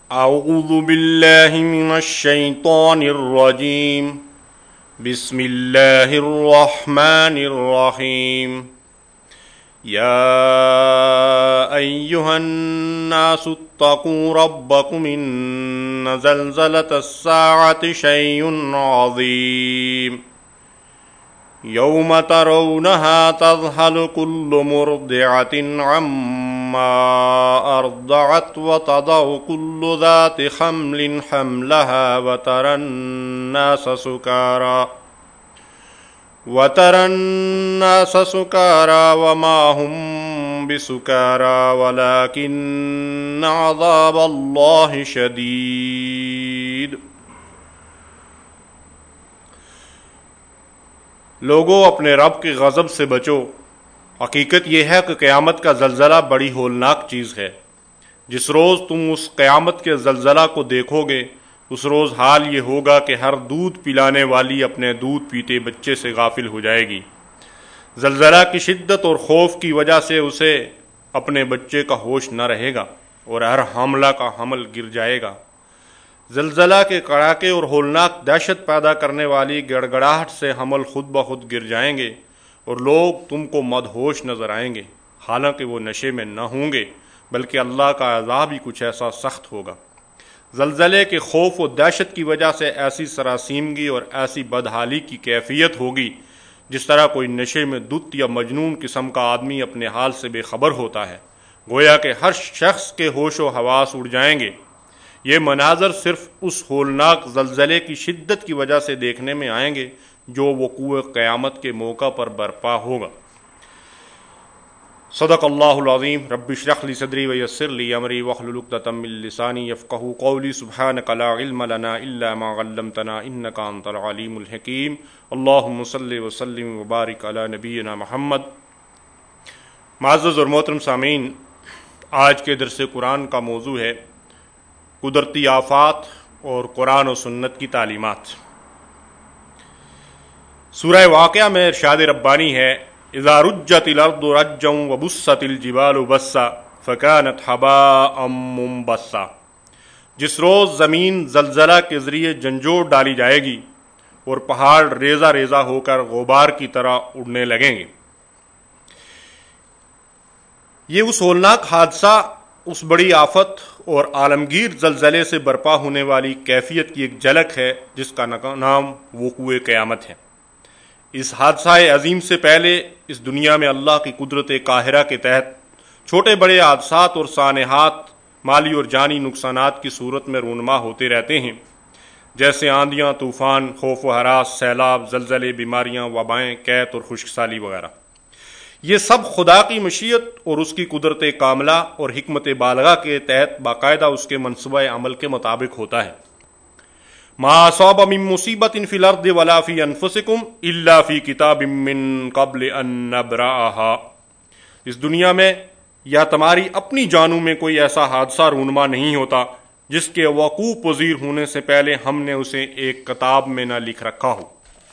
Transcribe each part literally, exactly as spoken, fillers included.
اعوذ باللہ من الشیطان الرجیم بسم اللہ الرحمن الرحیم یا ایہا الناس اتقوا ربکم ان زلزلۃ الساعۃ شیء عظیم یوم ترونها تذہل کل مرضعة عما ارضعت وتضع كل ذات حمل حملها وترى الناس سكارى وترى الناس سكارى وما هم بسكارى ولكن عذاب الله شديد۔ لوگو اپنے رب کے غضب سے بچو، حقیقت یہ ہے کہ قیامت کا زلزلہ بڑی ہولناک چیز ہے۔ جس روز تم اس قیامت کے زلزلہ کو دیکھو گے اس روز حال یہ ہوگا کہ ہر دودھ پلانے والی اپنے دودھ پیتے بچے سے غافل ہو جائے گی۔ زلزلہ کی شدت اور خوف کی وجہ سے اسے اپنے بچے کا ہوش نہ رہے گا اور ہر حاملہ کا حمل گر جائے گا۔ زلزلہ کے کڑاکے اور ہولناک دہشت پیدا کرنے والی گڑگڑاہٹ سے حمل خود بخود گر جائیں گے اور لوگ تم کو مدہوش نظر آئیں گے، حالانکہ وہ نشے میں نہ ہوں گے، بلکہ اللہ کا عذاب ہی کچھ ایسا سخت ہوگا۔ زلزلے کے خوف و دہشت کی وجہ سے ایسی سراسیمگی اور ایسی بدحالی کی کیفیت ہوگی جس طرح کوئی نشے میں دت یا مجنون قسم کا آدمی اپنے حال سے بے خبر ہوتا ہے، گویا کہ ہر شخص کے ہوش و حواس اڑ جائیں گے۔ یہ مناظر صرف اس ہولناک زلزلے کی شدت کی وجہ سے دیکھنے میں آئیں گے جو وقوع قیامت کے موقع پر برپا ہوگا۔ صدق اللہ العظیم۔ رب اشرح لی صدری ویسر لی امری واحلل عقدۃ من لسانی یفقہوا قولی۔ سبحانک لا علم لنا الا ما علمتنا انک انت العلیم الحکیم۔ اللہم صلی وسلم وبارک علی نبینا محمد۔ معزز اور محترم سامعین، آج کے درس قرآن کا موضوع ہے قدرتی آفات اور قرآن و سنت کی تعلیمات۔ سورہ واقعہ میں ارشاد ربانی ہے اذا رجت الارض رجا وبست الجبال بسا فكانت هباء منبثا۔ جس روز زمین زلزلہ کے ذریعے جھنجھوڑ ڈالی جائے گی اور پہاڑ ریزہ ریزہ ہو کر غبار کی طرح اڑنے لگیں گے۔ یہ اس ہولناک حادثہ، اس بڑی آفت اور عالمگیر زلزلے سے برپا ہونے والی کیفیت کی ایک جھلک ہے جس کا نام وقوع قیامت ہے۔ اس حادثہ عظیم سے پہلے اس دنیا میں اللہ کی قدرت قاہرہ کے تحت چھوٹے بڑے حادثات اور سانحات مالی اور جانی نقصانات کی صورت میں رونما ہوتے رہتے ہیں، جیسے آندیاں، طوفان، خوف و ہراس، سیلاب، زلزلے، بیماریاں، وبائیں، قحط اور خشک سالی وغیرہ۔ یہ سب خدا کی مشیت اور اس کی قدرت کاملہ اور حکمت بالغہ کے تحت باقاعدہ اس کے منصوبہ عمل کے مطابق ہوتا ہے۔ ما اصاب من مصیبت فی الارض ولا فی انفسکم الا فی کتاب من قبل ان نبرأها۔ اس دنیا میں یا تمہاری اپنی جانوں میں کوئی ایسا حادثہ رونما نہیں ہوتا جس کے وقوع پذیر ہونے سے پہلے ہم نے اسے ایک کتاب میں نہ لکھ رکھا ہو۔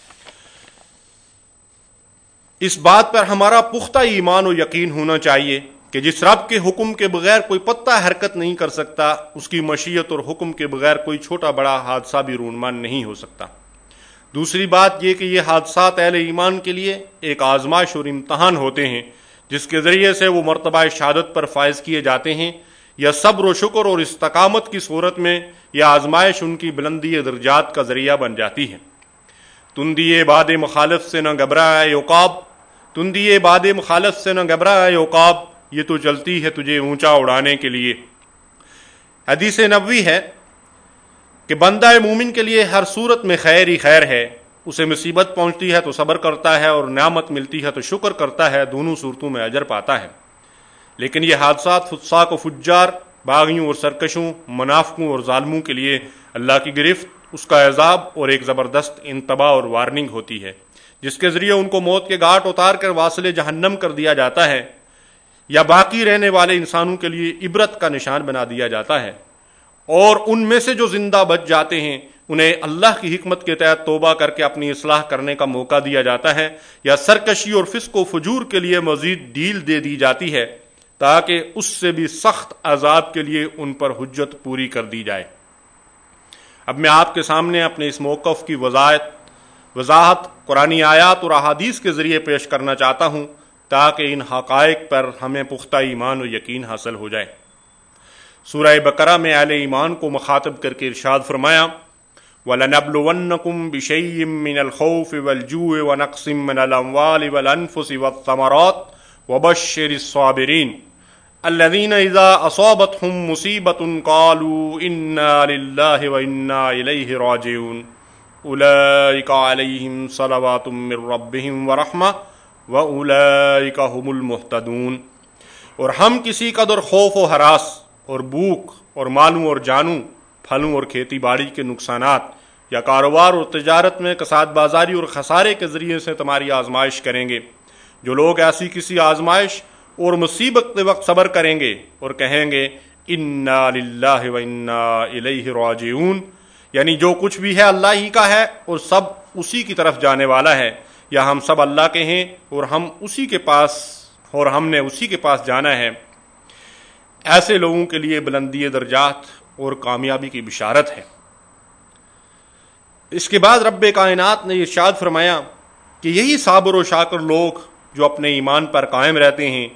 اس بات پر ہمارا پختہ ایمان و یقین ہونا چاہیے کہ جس رب کے حکم کے بغیر کوئی پتہ حرکت نہیں کر سکتا، اس کی مشیت اور حکم کے بغیر کوئی چھوٹا بڑا حادثہ بھی رونما نہیں ہو سکتا۔ دوسری بات یہ کہ یہ حادثات اہل ایمان کے لیے ایک آزمائش اور امتحان ہوتے ہیں جس کے ذریعے سے وہ مرتبہ شہادت پر فائز کیے جاتے ہیں، یا صبر و شکر اور استقامت کی صورت میں یہ آزمائش ان کی بلندی درجات کا ذریعہ بن جاتی ہے۔ تندی باد مخالف سے نہ گھبرائے عقاب، تندی باد مخالف سے نہ گھبرائے عقاب، یہ تو چلتی ہے تجھے اونچا اڑانے کے لیے۔ حدیث نبوی ہے کہ بندہ مومن کے لیے ہر صورت میں خیر ہی خیر ہے، اسے مصیبت پہنچتی ہے تو صبر کرتا ہے اور نعمت ملتی ہے تو شکر کرتا ہے، دونوں صورتوں میں اجر پاتا ہے۔ لیکن یہ حادثات فساق و فجار، باغیوں اور سرکشوں، منافقوں اور ظالموں کے لیے اللہ کی گرفت، اس کا عذاب اور ایک زبردست انتباہ اور وارننگ ہوتی ہے، جس کے ذریعے ان کو موت کے گھاٹ اتار کر واصل جہنم کر دیا جاتا ہے، یا باقی رہنے والے انسانوں کے لیے عبرت کا نشان بنا دیا جاتا ہے، اور ان میں سے جو زندہ بچ جاتے ہیں انہیں اللہ کی حکمت کے تحت توبہ کر کے اپنی اصلاح کرنے کا موقع دیا جاتا ہے، یا سرکشی اور فسق و فجور کے لیے مزید ڈیل دے دی جاتی ہے، تاکہ اس سے بھی سخت عذاب کے لیے ان پر حجت پوری کر دی جائے۔ اب میں آپ کے سامنے اپنے اس موقف کی وضاحت وضاحت قرآنی آیات اور احادیث کے ذریعے پیش کرنا چاہتا ہوں تاکہ ان حقائق پر ہمیں پختہ ایمان و یقین حاصل ہو جائے۔ سورہ بقرہ میں اہل ایمان کو مخاطب کر کے ارشاد فرمایا وَلَنَبْلُوَنَّكُمْ بِشَيْءٍ مِّنَ الْخَوْفِ وَالْجُوعِ وَنَقْصٍ مِّنَ الْأَمْوَالِ وَالْأَنفُسِ وَالثَّمَرَاتِ وَبَشِّرِ الصَّابِرِينَ الَّذِينَ إِذَا أَصَابَتْهُم مُّصِيبَةٌ قَالُوا إِنَّا لِلَّهِ وَإِنَّا إِلَيْهِ رَاجِعُونَ أُولَٰئِكَ عَلَيْهِمْ صَلَوَاتٌ مِّن رَّبِّهِمْ وَرَحْمَةٌ وَأُولَٰئِكَ هُمُ الْمُهْتَدُونَ۔ اور ہم کسی قدر خوف و ہراس اور بھوک اور مالوں اور جانوں، پھلوں اور کھیتی باڑی کے نقصانات یا کاروبار اور تجارت میں کساد بازاری اور خسارے کے ذریعے سے تمہاری آزمائش کریں گے۔ جو لوگ ایسی کسی آزمائش اور مصیبت کے وقت صبر کریں گے اور کہیں گے انا للہ و انا الیہ راجعون، یعنی جو کچھ بھی ہے اللہ ہی کا ہے اور سب اسی کی طرف جانے والا ہے، یا ہم سب اللہ کے ہیں اور ہم اسی کے پاس اور ہم نے اسی کے پاس جانا ہے، ایسے لوگوں کے لیے بلندی درجات اور کامیابی کی بشارت ہے۔ اس کے بعد رب کائنات نے ارشاد فرمایا کہ یہی صابر و شاکر لوگ جو اپنے ایمان پر قائم رہتے ہیں،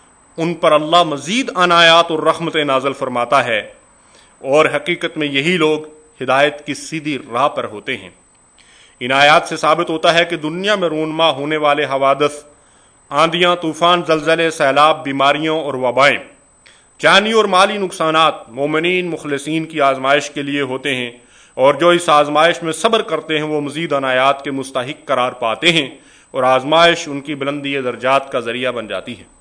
ان پر اللہ مزید عنایات اور رحمتیں نازل فرماتا ہے، اور حقیقت میں یہی لوگ ہدایت کی سیدھی راہ پر ہوتے ہیں۔ ان آیات سے ثابت ہوتا ہے کہ دنیا میں رونما ہونے والے حوادث، آندیاں، طوفان، زلزلے، سیلاب، بیماریوں اور وبائیں، جانی اور مالی نقصانات مومنین مخلصین کی آزمائش کے لیے ہوتے ہیں، اور جو اس آزمائش میں صبر کرتے ہیں وہ مزید عنایات کے مستحق قرار پاتے ہیں، اور آزمائش ان کی بلندی درجات کا ذریعہ بن جاتی ہے۔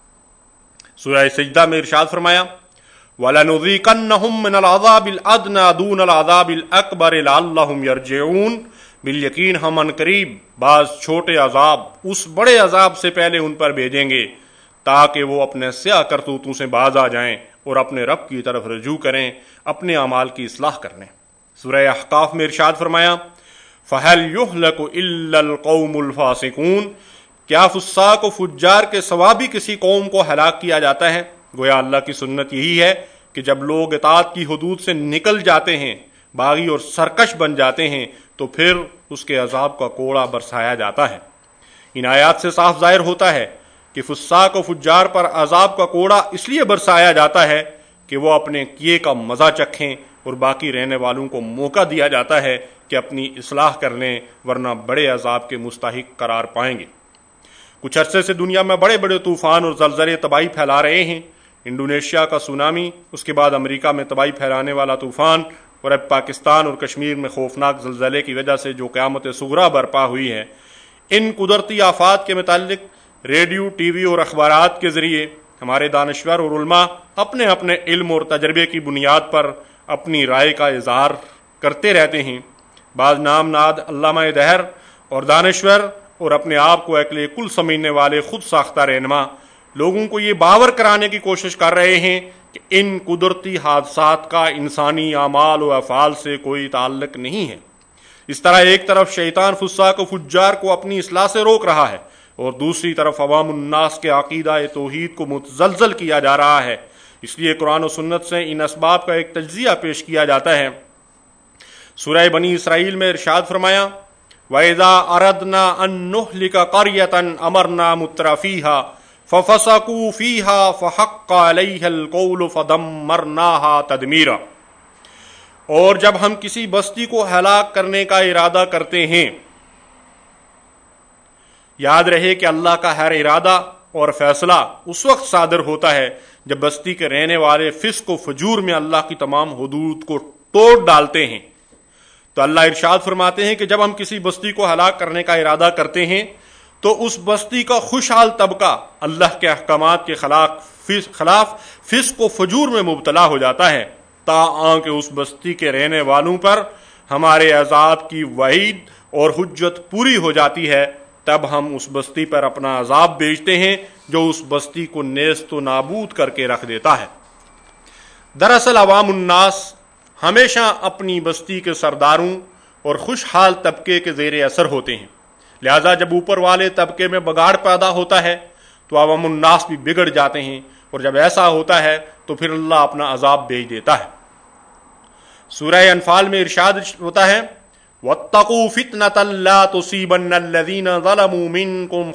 سورہ سجدہ میں ارشاد فرمایا وَلَنُذِيقَنَّهُم مِّنَ الْعَذَابِ الْأَدْنَىٰ دُونَ الْعَذَابِ الْأَكْبَرِ لَعَلَّهُمْ يَرْجِعُونَ، بالیقین ہم ان قریب بعض چھوٹے عذاب اس بڑے عذاب سے پہلے ان پر بھیجیں گے تاکہ وہ اپنے سیاہ کرتوتوں سے باز آ جائیں اور اپنے رب کی طرف رجوع کریں، اپنے اعمال کی اصلاح کرنے۔ سورہ احقاف میں ارشاد فرمایا فَهَلْ يُهْلَكُ إِلَّا الْقَوْمُ الْفَاسِقُونَ، کیا فساق و فجار کے سوا بھی کسی قوم کو ہلاک کیا جاتا ہے؟ گویا اللہ کی سنت یہی ہے کہ جب لوگ اطاعت کی حدود سے نکل جاتے ہیں، باغی اور سرکش بن جاتے ہیں، تو پھر اس کے عذاب کا کوڑا برسایا جاتا ہے۔ ان آیات سے صاف ظاہر ہوتا ہے کہ فساق و فجار پر عذاب کا کوڑا اس لیے برسایا جاتا ہے کہ وہ اپنے کیے کا مزہ چکھیں، اور باقی رہنے والوں کو موقع دیا جاتا ہے کہ اپنی اصلاح کر لیں، ورنہ بڑے عذاب کے مستحق قرار پائیں گے۔ کچھ عرصے سے دنیا میں بڑے بڑے طوفان اور زلزلے تباہی پھیلا رہے ہیں۔ انڈونیشیا کا سونامی، اس کے بعد امریکہ میں تباہی پھیلانے والا طوفان، اور اب پاکستان اور کشمیر میں خوفناک زلزلے کی وجہ سے جو قیامت صغریٰ برپا ہوئی ہے۔ ان قدرتی آفات کے متعلق ریڈیو، ٹی وی اور اخبارات کے ذریعے ہمارے دانشور اور علماء اپنے اپنے علم اور تجربے کی بنیاد پر اپنی رائے کا اظہار کرتے رہتے ہیں۔ بعض نام ناد علامہ دہر اور دانشور اور اپنے آپ کو عقل کل سمجھنے والے خود ساختہ رہنما لوگوں کو یہ باور کرانے کی کوشش کر رہے ہیں کہ ان قدرتی حادثات کا انسانی اعمال و افعال سے کوئی تعلق نہیں ہے۔ اس طرح ایک طرف شیطان فساق و فجار کو اپنی اصلاح سے روک رہا ہے، اور دوسری طرف عوام الناس کے عقیدہ توحید کو متزلزل کیا جا رہا ہے۔ اس لیے قرآن و سنت سے ان اسباب کا ایک تجزیہ پیش کیا جاتا ہے۔ سورہ بنی اسرائیل میں ارشاد فرمایا وَإِذَا أَرَدْنَا أَن نُّهْلِكَ قَرْيَةً أَمَرْنَا مُتْرَفِيهَا فَفَسَقُوا فِيهَا فَحَقَّ عَلَيْهَا الْقَوْلُ فَدَمَّرْنَاهَا تَدْمِيرًا، اور جب ہم کسی بستی کو ہلاک کرنے کا ارادہ کرتے ہیں، یاد رہے کہ اللہ کا ہر ارادہ اور فیصلہ اس وقت صادر ہوتا ہے جب بستی کے رہنے والے فسق و فجور میں اللہ کی تمام حدود کو توڑ ڈالتے ہیں۔ تو اللہ ارشاد فرماتے ہیں کہ جب ہم کسی بستی کو ہلاک کرنے کا ارادہ کرتے ہیں تو اس بستی کا خوشحال طبقہ اللہ کے احکامات کے خلاف خلاف فسق و فجور میں مبتلا ہو جاتا ہے، تاآں کہ اس بستی کے رہنے والوں پر ہمارے عذاب کی وعید اور حجت پوری ہو جاتی ہے۔ تب ہم اس بستی پر اپنا عذاب بھیجتے ہیں جو اس بستی کو نیست و نابود کر کے رکھ دیتا ہے۔ دراصل عوام الناس ہمیشہ اپنی بستی کے سرداروں اور خوشحال طبقے کے زیر اثر ہوتے ہیں، لہذا جب اوپر والے طبقے میں بگاڑ پیدا ہوتا ہے تو عوام الناس بھی بگڑ جاتے ہیں اور جب ایسا ہوتا ہے تو پھر اللہ اپنا عذاب بھیج دیتا ہے۔ سورہ انفال میں ارشاد ہوتا ہے وَاتَّقُوا فِتْنَةً لَا تُصِيبَنَّ الَّذِينَ ظَلَمُوا مِنْكُمْ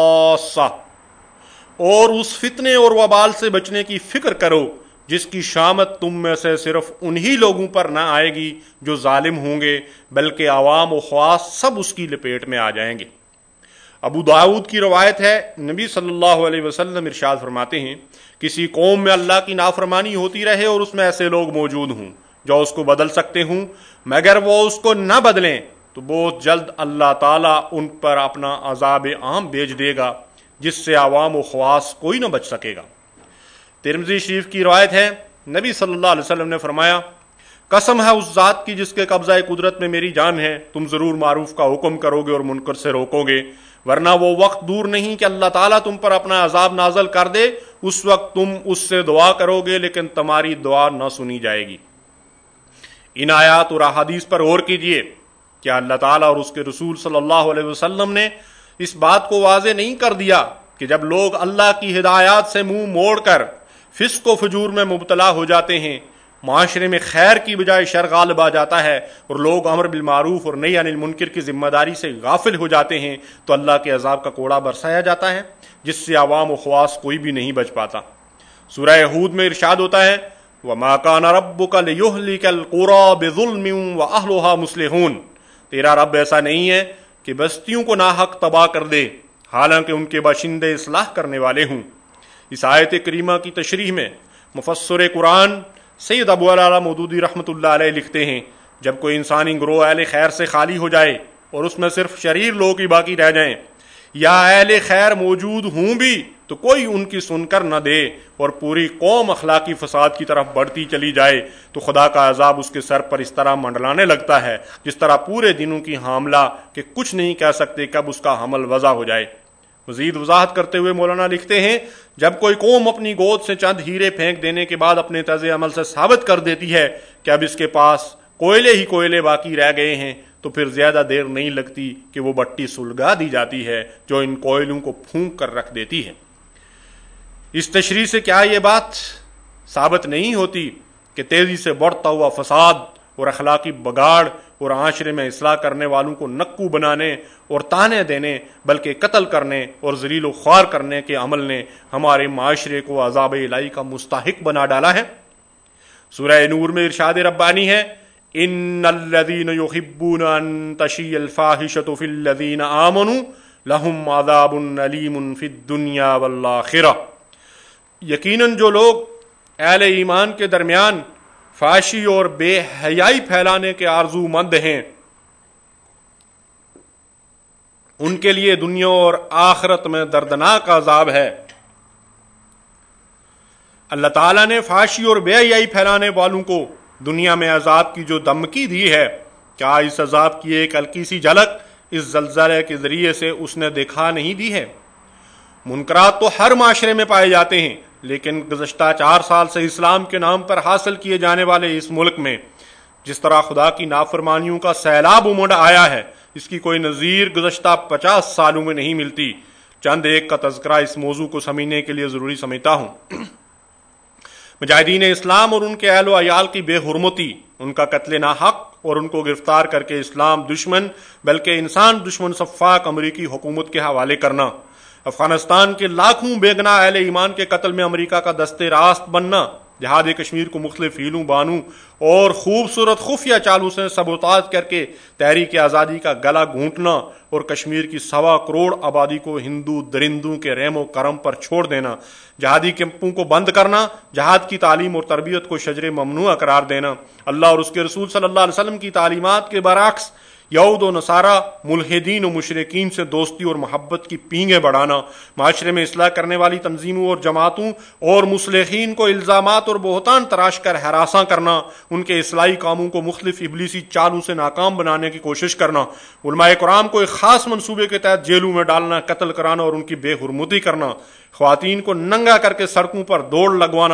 خَاصَّةً، اور اس فتنے اور وبال سے بچنے کی فکر کرو جس کی شامت تم میں سے صرف انہی لوگوں پر نہ آئے گی جو ظالم ہوں گے، بلکہ عوام و خواص سب اس کی لپیٹ میں آ جائیں گے۔ ابو داؤد کی روایت ہے، نبی صلی اللہ علیہ وسلم ارشاد فرماتے ہیں کسی قوم میں اللہ کی نافرمانی ہوتی رہے اور اس میں ایسے لوگ موجود ہوں جو اس کو بدل سکتے ہوں، مگر وہ اس کو نہ بدلیں تو بہت جلد اللہ تعالیٰ ان پر اپنا عذاب عام بھیج دے گا جس سے عوام و خواص کوئی نہ بچ سکے گا۔ ترمذی شریف کی روایت ہے، نبی صلی اللہ علیہ وسلم نے فرمایا قسم ہے اس ذات کی جس کے قبضہ قدرت میں میری جان ہے، تم ضرور معروف کا حکم کرو گے اور منکر سے روکو گے، ورنہ وہ وقت دور نہیں کہ اللہ تعالیٰ تم پر اپنا عذاب نازل کر دے، اس وقت تم اس سے دعا کرو گے لیکن تمہاری دعا نہ سنی جائے گی۔ ان آیات اور احادیث پر غور کیجئے، کیا اللہ تعالیٰ اور اس کے رسول صلی اللہ علیہ وسلم نے اس بات کو واضح نہیں کر دیا کہ جب لوگ اللہ کی ہدایات سے منہ موڑ کر فسق و فجور میں مبتلا ہو جاتے ہیں، معاشرے میں خیر کی بجائے شر غالب آ جاتا ہے اور لوگ امر بالمعروف اور نہی عن المنکر کی ذمہ داری سے غافل ہو جاتے ہیں، تو اللہ کے عذاب کا کوڑا برسایا جاتا ہے جس سے عوام و خواص کوئی بھی نہیں بچ پاتا۔ سورہ ہود میں ارشاد ہوتا ہے وَمَا كَانَ رَبُّكَ لِيُهْلِكَ الْقُرَىٰ بِظُلْمٍ وَأَهْلُهَا مُصْلِحُونَ، تیرا رب ایسا نہیں ہے کہ بستیوں کو ناحق تباہ کر دے حالانکہ ان کے باشندے اصلاح کرنے والے ہوں۔ اس آیت کریمہ کی تشریح میں مفسر قرآن سید ابو العلا مودودی رحمۃ اللہ علیہ لکھتے ہیں جب کوئی انسانی گروہ اہل خیر سے خالی ہو جائے اور اس میں صرف شریر لوگ ہی باقی رہ جائیں، یا اہل خیر موجود ہوں بھی تو کوئی ان کی سن کر نہ دے اور پوری قوم اخلاقی فساد کی طرف بڑھتی چلی جائے، تو خدا کا عذاب اس کے سر پر اس طرح منڈلانے لگتا ہے جس طرح پورے دنوں کی حاملہ کہ کچھ نہیں کہہ سکتے کب اس کا حمل وضع ہو جائے۔ مزید وضاحت کرتے ہوئے مولانا لکھتے ہیں جب کوئی قوم اپنی گود سے چند ہیرے پھینک دینے کے بعد اپنے طرز عمل سے ثابت کر دیتی ہے کہ اب اس کے پاس کوئلے ہی کوئلے باقی رہ گئے ہیں، تو پھر زیادہ دیر نہیں لگتی کہ وہ بٹی سلگا دی جاتی ہے جو ان کوئلوں کو پھونک کر رکھ دیتی ہے۔ اس تشریح سے کیا یہ بات ثابت نہیں ہوتی کہ تیزی سے بڑھتا ہوا فساد اور اخلاقی بگاڑ اور معاشرے میں اصلاح کرنے والوں کو نکو بنانے اور تانے دینے بلکہ قتل کرنے اور ذلیل و خوار کرنے کے عمل نے ہمارے معاشرے کو عذاب الہی کا مستحق بنا ڈالا ہے؟ سورہ نور میں ارشاد ربانی ہے ان الذین یحبون ان تشیع الفاحشۃ فی الذین آمنوا لہم عذاب علیم فی الدنیا والآخرہ، یقیناً جو لوگ اہل ایمان کے درمیان فحاشی اور بے حیائی پھیلانے کے آرزو مند ہیں ان کے لیے دنیا اور آخرت میں دردناک عذاب ہے۔ اللہ تعالیٰ نے فحاشی اور بے حیائی پھیلانے والوں کو دنیا میں عذاب کی جو دھمکی دی ہے، کیا اس عذاب کی ایک ہلکی سی جھلک اس زلزلے کے ذریعے سے اس نے دکھا نہیں دی ہے؟ منکرات تو ہر معاشرے میں پائے جاتے ہیں، لیکن گزشتہ چار سال سے اسلام کے نام پر حاصل کیے جانے والے اس ملک میں جس طرح خدا کی نافرمانیوں کا سیلاب امڑ آیا ہے، اس کی کوئی نظیر گزشتہ پچاس سالوں میں نہیں ملتی۔ چند ایک کا تذکرہ اس موضوع کو سمجھنے کے لیے ضروری سمجھتا ہوں۔ مجاہدین اسلام اور ان کے اہل و عیال کی بے حرمتی، ان کا قتل ناحق اور ان کو گرفتار کر کے اسلام دشمن بلکہ انسان دشمن سفاک امریکی حکومت کے حوالے کرنا، افغانستان کے لاکھوں بے گناہ اہل ایمان کے قتل میں امریکہ کا دست راست بننا، جہاد کشمیر کو مختلف ہیلوں بانوں اور خوبصورت خفیہ چالوں سے سبوتاژ کر کے تحریک آزادی کا گلا گھونٹنا اور کشمیر کی سوا کروڑ آبادی کو ہندو درندوں کے رحم و کرم پر چھوڑ دینا، جہادی کیمپوں کو بند کرنا، جہاد کی تعلیم اور تربیت کو شجر ممنوع قرار دینا، اللہ اور اس کے رسول صلی اللہ علیہ وسلم کی تعلیمات کے برعکس یہود و نصارہ ملحدین و مشرکین سے دوستی اور محبت کی پینگیں بڑھانا، معاشرے میں اصلاح کرنے والی تنظیموں اور جماعتوں اور مصلحین کو الزامات اور بہتان تراش کر ہراساں کرنا، ان کے اصلاحی کاموں کو مختلف ابلیسی چالوں سے ناکام بنانے کی کوشش کرنا، علماء کرام کو ایک خاص منصوبے کے تحت جیلوں میں ڈالنا، قتل کرانا اور ان کی بے حرمتی کرنا، خواتین کو ننگا کر کے سڑکوں پر دوڑ لگوانا،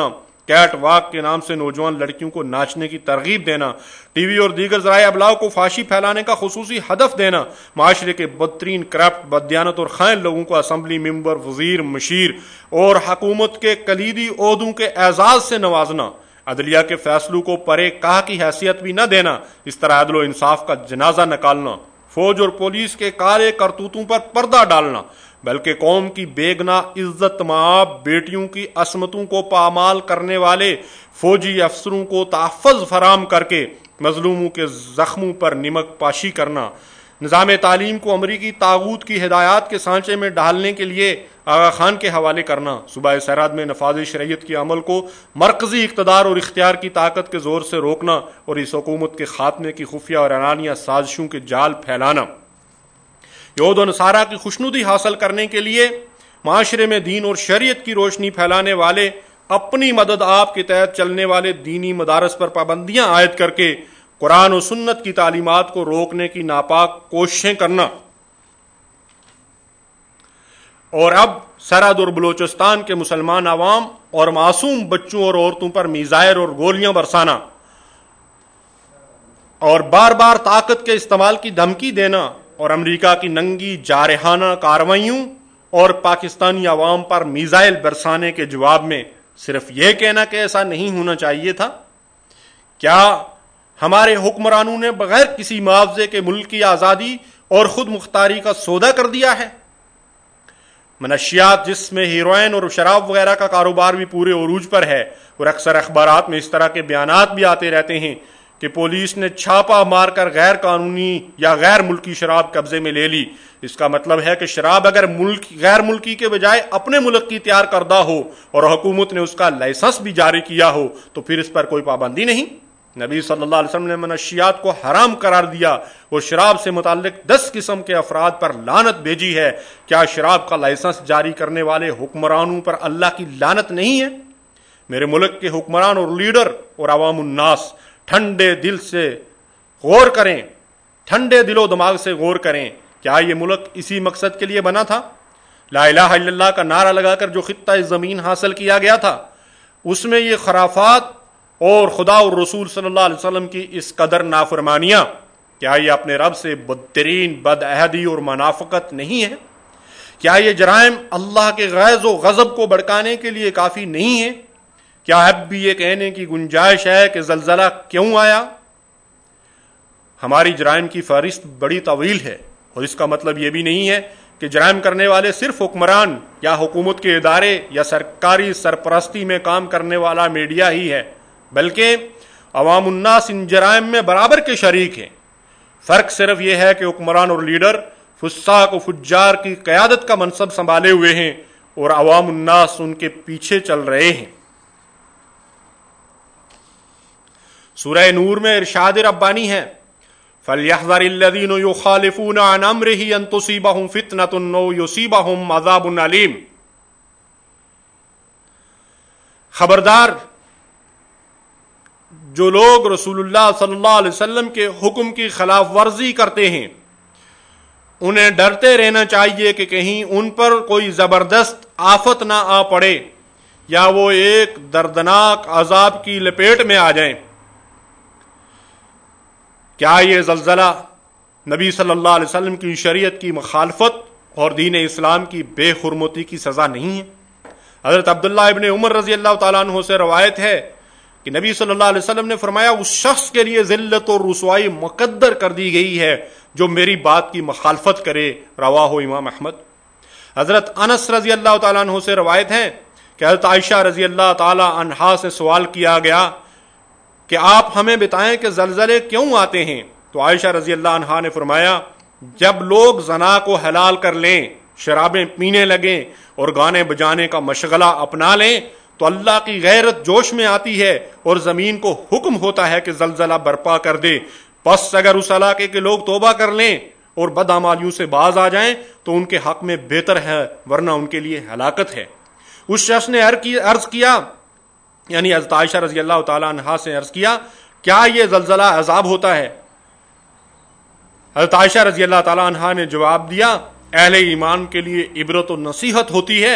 کیٹ واک کے نام سے نوجوان لڑکیوں کو ناچنے کی ترغیب دینا، ٹی وی اور دیگر ذرائع ابلاغ کو فحاشی پھیلانے کا خصوصی ہدف دینا، معاشرے کے بدترین کرپٹ، بددیانت اور خائن لوگوں کو اسمبلی ممبر، وزیر، مشیر اور حکومت کے کلیدی عہدوں کے اعزاز سے نوازنا، عدلیہ کے فیصلوں کو پرے کہا کی حیثیت بھی نہ دینا، اس طرح عدل و انصاف کا جنازہ نکالنا، فوج اور پولیس کے کالے کرتوتوں پر پردہ ڈالنا، بلکہ قوم کی بے گناہ عزت مآب بیٹیوں کی عصمتوں کو پامال کرنے والے فوجی افسروں کو تحفظ فراہم کر کے مظلوموں کے زخموں پر نمک پاشی کرنا، نظام تعلیم کو امریکی طاغوت کی ہدایات کے سانچے میں ڈالنے کے لیے آغا خان کے حوالے کرنا، صوبہ سرحد میں نفاذ شریعت کے عمل کو مرکزی اقتدار اور اختیار کی طاقت کے زور سے روکنا اور اس حکومت کے خاتمے کی خفیہ اور اعلانیہ سازشوں کے جال پھیلانا، یہود و نصارہ کی خوشنودی حاصل کرنے کے لیے معاشرے میں دین اور شریعت کی روشنی پھیلانے والے اپنی مدد آپ کے تحت چلنے والے دینی مدارس پر پابندیاں عائد کر کے قرآن و سنت کی تعلیمات کو روکنے کی ناپاک کوششیں کرنا، اور اب سرحد اور بلوچستان کے مسلمان عوام اور معصوم بچوں اور عورتوں پر میزائل اور گولیاں برسانا اور بار بار طاقت کے استعمال کی دھمکی دینا اور امریکہ کی ننگی جارحانہ کارروائیوں اور پاکستانی عوام پر میزائل برسانے کے جواب میں صرف یہ کہنا کہ ایسا نہیں ہونا چاہیے تھا؟ کیا ہمارے حکمرانوں نے بغیر کسی معاوضے کے ملک کی آزادی اور خود مختاری کا سودا کر دیا ہے؟ منشیات جس میں ہیروئن اور شراب وغیرہ کا کاروبار بھی پورے عروج پر ہے، اور اکثر اخبارات میں اس طرح کے بیانات بھی آتے رہتے ہیں کہ پولیس نے چھاپا مار کر غیر قانونی یا غیر ملکی شراب قبضے میں لے لی، اس کا مطلب ہے کہ شراب اگر ملک غیر ملکی کے بجائے اپنے ملک کی تیار کردہ ہو اور حکومت نے اس کا لائسنس بھی جاری کیا ہو تو پھر اس پر کوئی پابندی نہیں۔ نبی صلی اللہ علیہ وسلم نے منشیات کو حرام قرار دیا اور شراب سے متعلق دس قسم کے افراد پر لعنت بھیجی ہے۔ کیا شراب کا لائسنس جاری کرنے والے حکمرانوں پر اللہ کی لعنت نہیں ہے؟ میرے ملک کے حکمران اور لیڈر اور عوام الناس ٹھنڈے دل سے غور کریں، ٹھنڈے دل و دماغ سے غور کریں، کیا یہ ملک اسی مقصد کے لیے بنا تھا؟ لا الہ الا اللہ کا نعرہ لگا کر جو خطہ زمین حاصل کیا گیا تھا، اس میں یہ خرافات اور خدا اور رسول صلی اللہ علیہ وسلم کی اس قدر نافرمانیاں، کیا یہ اپنے رب سے بدترین بد عہدی اور منافقت نہیں ہے؟ کیا یہ جرائم اللہ کے غیظ و غضب کو بھڑکانے کے لیے کافی نہیں ہے؟ کیا اب بھی یہ کہنے کی گنجائش ہے کہ زلزلہ کیوں آیا؟ ہماری جرائم کی فہرست بڑی طویل ہے، اور اس کا مطلب یہ بھی نہیں ہے کہ جرائم کرنے والے صرف حکمران یا حکومت کے ادارے یا سرکاری سرپرستی میں کام کرنے والا میڈیا ہی ہے، بلکہ عوام الناس ان جرائم میں برابر کے شریک ہیں۔ فرق صرف یہ ہے کہ حکمران اور لیڈر فساق و فجار کی قیادت کا منصب سنبھالے ہوئے ہیں اور عوام الناس ان کے پیچھے چل رہے ہیں۔ سورہ نور میں ارشاد ربانی ہے، فَلْيَحْذَرِ الَّذِينَ يُخَالِفُونَ عَنْ أَمْرِهِ أَن تُصِيبَهُمْ فِتْنَةٌ أَوْ يُصِيبَهُمْ عَذَابٌ أَلِيمٌ۔ خبردار، جو لوگ رسول اللہ صلی اللہ علیہ وسلم کے حکم کی خلاف ورزی کرتے ہیں، انہیں ڈرتے رہنا چاہیے کہ کہیں ان پر کوئی زبردست آفت نہ آ پڑے یا وہ ایک دردناک عذاب کی لپیٹ میں آ جائیں۔ کیا یہ زلزلہ نبی صلی اللہ علیہ وسلم کی شریعت کی مخالفت اور دین اسلام کی بے حرمتی کی سزا نہیں ہے؟ حضرت عبداللہ ابن عمر رضی اللہ تعالیٰ عنہ سے روایت ہے کہ نبی صلی اللہ علیہ وسلم نے فرمایا، اس شخص کے لیے ذلت اور رسوائی مقدر کر دی گئی ہے جو میری بات کی مخالفت کرے، رواہ امام احمد۔ حضرت انس رضی اللہ تعالیٰ عنہ سے روایت ہے کہ حضرت عائشہ رضی اللہ تعالیٰ عنہا سے سوال کیا گیا کہ آپ ہمیں بتائیں کہ زلزلے کیوں آتے ہیں؟ تو عائشہ رضی اللہ عنہا نے فرمایا، جب لوگ زنا کو حلال کر لیں، شرابیں پینے لگیں اور گانے بجانے کا مشغلہ اپنا لیں تو اللہ کی غیرت جوش میں آتی ہے اور زمین کو حکم ہوتا ہے کہ زلزلہ برپا کر دے۔ بس اگر اس علاقے کے لوگ توبہ کر لیں اور بدعمالیوں سے باز آ جائیں تو ان کے حق میں بہتر ہے، ورنہ ان کے لیے ہلاکت ہے۔ اس شخص نے عرض کیا، یعنی حضرت عائشہ رضی اللہ تعالی عنہا سے عرض کیا، کیا یہ زلزلہ عذاب ہوتا ہے؟ حضرت عائشہ رضی اللہ تعالی عنہا نے جواب دیا، اہل ایمان کے لیے عبرت و نصیحت ہوتی ہے،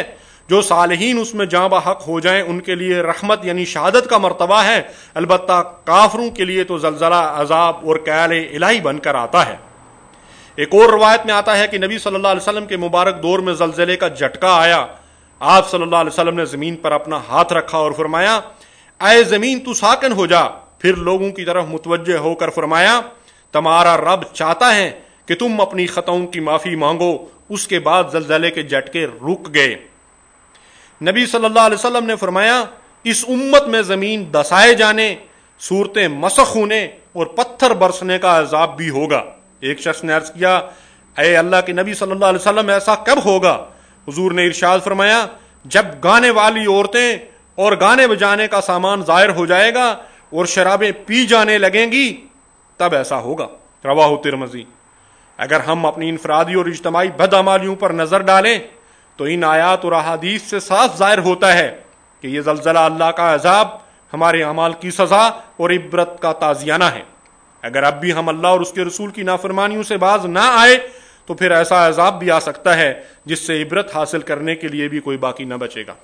جو صالحین اس میں جاں بحق ہو جائیں ان کے لیے رحمت یعنی شہادت کا مرتبہ ہے، البتہ کافروں کے لیے تو زلزلہ عذاب اور کیل الہی بن کر آتا ہے۔ ایک اور روایت میں آتا ہے کہ نبی صلی اللہ علیہ وسلم کے مبارک دور میں زلزلے کا جھٹکا آیا، آپ صلی اللہ علیہ وسلم نے زمین پر اپنا ہاتھ رکھا اور فرمایا اے زمین تو ساکن ہو جا، پھر لوگوں کی طرف متوجہ ہو کر فرمایا تمہارا رب چاہتا ہے کہ تم اپنی خطاؤں کی معافی مانگو۔ اس کے بعد زلزلے کے جھٹکے رک گئے۔ نبی صلی اللہ علیہ وسلم نے فرمایا اس امت میں زمین دسائے جانے، صورتیں مسخ ہونے اور پتھر برسنے کا عذاب بھی ہوگا۔ ایک شخص نے عرض کیا اے اللہ کے نبی صلی اللہ علیہ وسلم ایسا کب ہوگا؟ حضور نے ارشاد فرمایا جب گانے والی عورتیں اور گانے بجانے کا سامان ظاہر ہو جائے گا اور شرابیں پی جانے لگیں گی تب ایسا ہوگا۔ رواہ ترمذی۔ اگر ہم اپنی انفرادی اور اجتماعی بدعمالیوں پر نظر ڈالیں تو ان آیات اور احادیث سے صاف ظاہر ہوتا ہے کہ یہ زلزلہ اللہ کا عذاب ہمارے اعمال کی سزا اور عبرت کا تازیانہ ہے۔ اگر اب بھی ہم اللہ اور اس کے رسول کی نافرمانیوں سے باز نہ آئے تو پھر ایسا عذاب بھی آ سکتا ہے جس سے عبرت حاصل کرنے کے لیے بھی کوئی باقی نہ بچے گا۔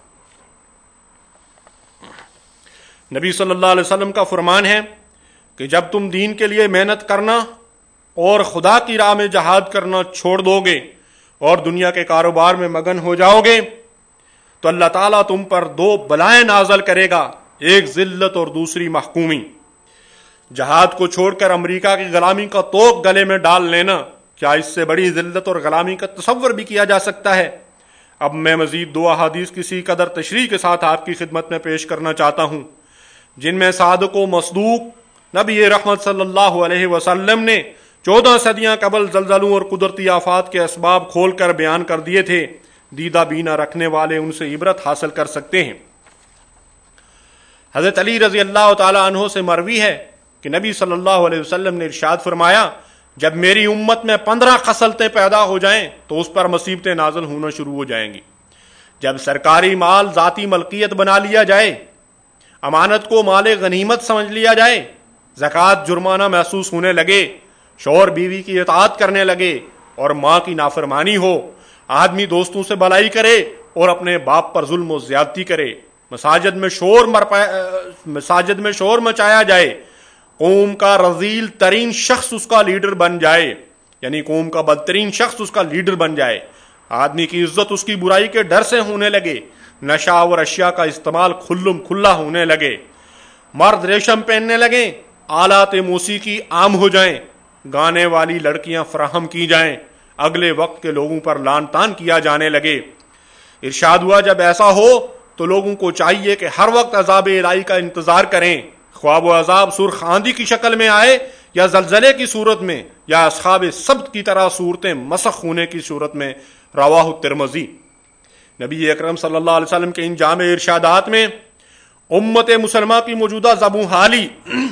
نبی صلی اللہ علیہ وسلم کا فرمان ہے کہ جب تم دین کے لیے محنت کرنا اور خدا کی راہ میں جہاد کرنا چھوڑ دو گے اور دنیا کے کاروبار میں مگن ہو جاؤ گے تو اللہ تعالیٰ تم پر دو بلائیں نازل کرے گا، ایک ذلت اور دوسری محکومی۔ جہاد کو چھوڑ کر امریکہ کی غلامی کا توق گلے میں ڈال لینا، کیا اس سے بڑی ذلت اور غلامی کا تصور بھی کیا جا سکتا ہے؟ اب میں مزید دو احادیث کسی قدر تشریح کے ساتھ آپ کی خدمت میں پیش کرنا چاہتا ہوں، جن میں صادق و مصدوق نبی رحمت صلی اللہ علیہ وسلم نے چودہ صدیاں قبل زلزلوں اور قدرتی آفات کے اسباب کھول کر بیان کر دیے تھے۔ دیدہ بینا رکھنے والے ان سے عبرت حاصل کر سکتے ہیں۔ حضرت علی رضی اللہ تعالی عنہ سے مروی ہے کہ نبی صلی اللہ علیہ وسلم نے ارشاد فرمایا جب میری امت میں پندرہ خصلتیں پیدا ہو جائیں تو اس پر مصیبتیں نازل ہونا شروع ہو جائیں گی۔ جب سرکاری مال ذاتی ملکیت بنا لیا جائے، امانت کو مال غنیمت سمجھ لیا جائے، زکوٰۃ جرمانہ محسوس ہونے لگے، شوہر بیوی کی اطاعت کرنے لگے اور ماں کی نافرمانی ہو، آدمی دوستوں سے بلائی کرے اور اپنے باپ پر ظلم و زیادتی کرے، مساجد میں شور مرپا مساجد میں شور مچایا جائے، قوم کا رذیل ترین شخص اس کا لیڈر بن جائے، یعنی قوم کا بدترین شخص اس کا لیڈر بن جائے، آدمی کی عزت اس کی برائی کے ڈر سے ہونے لگے، نشہ اور اشیاء کا استعمال کھلم کھلا ہونے لگے، مرد ریشم پہننے لگیں، آلات موسیقی عام ہو جائیں، گانے والی لڑکیاں فراہم کی جائیں، اگلے وقت کے لوگوں پر لان تان کیا جانے لگے۔ ارشاد ہوا جب ایسا ہو تو لوگوں کو چاہیے کہ ہر وقت عذاب الہی کا انتظار کریں، خواہ وہ عذاب سرخ آندھی کی شکل میں آئے یا زلزلے کی صورت میں یا اصحاب سبت کی طرح صورتیں مسخ ہونے کی صورت میں۔ رواہ ترمذی۔ نبی اکرم صلی اللہ علیہ وسلم کے ان جامع ارشادات میں امت مسلمہ کی موجودہ زبوں حالی،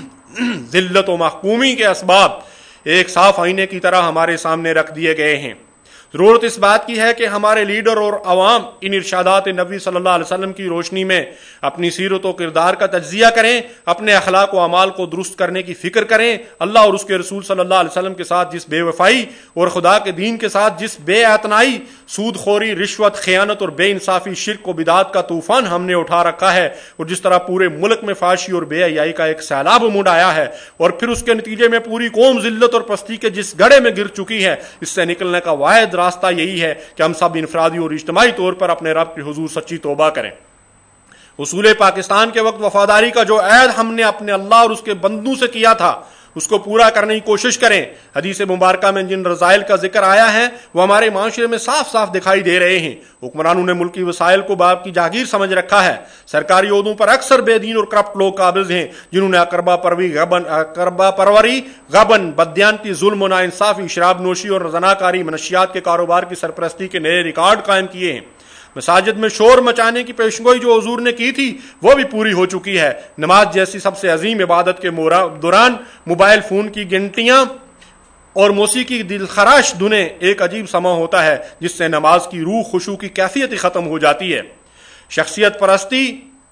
ذلت و محکومی کے اسباب ایک صاف آئینے کی طرح ہمارے سامنے رکھ دیے گئے ہیں۔ ضرورت اس بات کی ہے کہ ہمارے لیڈر اور عوام ان ارشادات نبی صلی اللہ علیہ وسلم کی روشنی میں اپنی سیرت و کردار کا تجزیہ کریں، اپنے اخلاق و اعمال کو درست کرنے کی فکر کریں، اللہ اور اس کے رسول صلی اللہ علیہ وسلم کے ساتھ جس بے وفائی اور خدا کے دین کے ساتھ جس بے اعتنائی، سود خوری، رشوت، خیانت اور بے انصافی، شرک و بدعات کا طوفان ہم نے اٹھا رکھا ہے، اور جس طرح پورے ملک میں فحاشی اور بے حیائی کا ایک سیلاب عمود آیا ہے اور پھر اس کے نتیجے میں پوری قوم ذلت اور پستی کے جس گڑھے میں گر چکی ہے، اس سے نکلنے کا واحد راستہ یہی ہے کہ ہم سب انفرادی اور اجتماعی طور پر اپنے رب کے حضور سچی توبہ کریں۔ حصول پاکستان کے وقت وفاداری کا جو عہد ہم نے اپنے اللہ اور اس کے بندوں سے کیا تھا اس کو پورا کرنے کی کوشش کریں۔ حدیث مبارکہ میں جن رذائل کا ذکر آیا ہے وہ ہمارے معاشرے میں صاف صاف دکھائی دے رہے ہیں۔ حکمرانوں نے ملکی وسائل کو باپ کی جاگیر سمجھ رکھا ہے۔ سرکاری عہدوں پر اکثر بے دین اور کرپٹ لوگ قابض ہیں جنہوں نے اقربا پروری غبن اقربا پروری غبن بددیانتی، ظلم و ناانصافی، شراب نوشی اور زناکاری، منشیات کے کاروبار کی سرپرستی کے نئے ریکارڈ قائم کیے ہیں۔ مساجد میں شور مچانے کی پیشگوئی جو حضور نے کی تھی وہ بھی پوری ہو چکی ہے۔ نماز جیسی سب سے عظیم عبادت کے دوران موبائل فون کی گھنٹیاں اور موسیقی کی دلخراش دھنیں ایک عجیب سما ہوتا ہے جس سے نماز کی روح، خشوع کی کیفیت ہی ختم ہو جاتی ہے۔ شخصیت پرستی،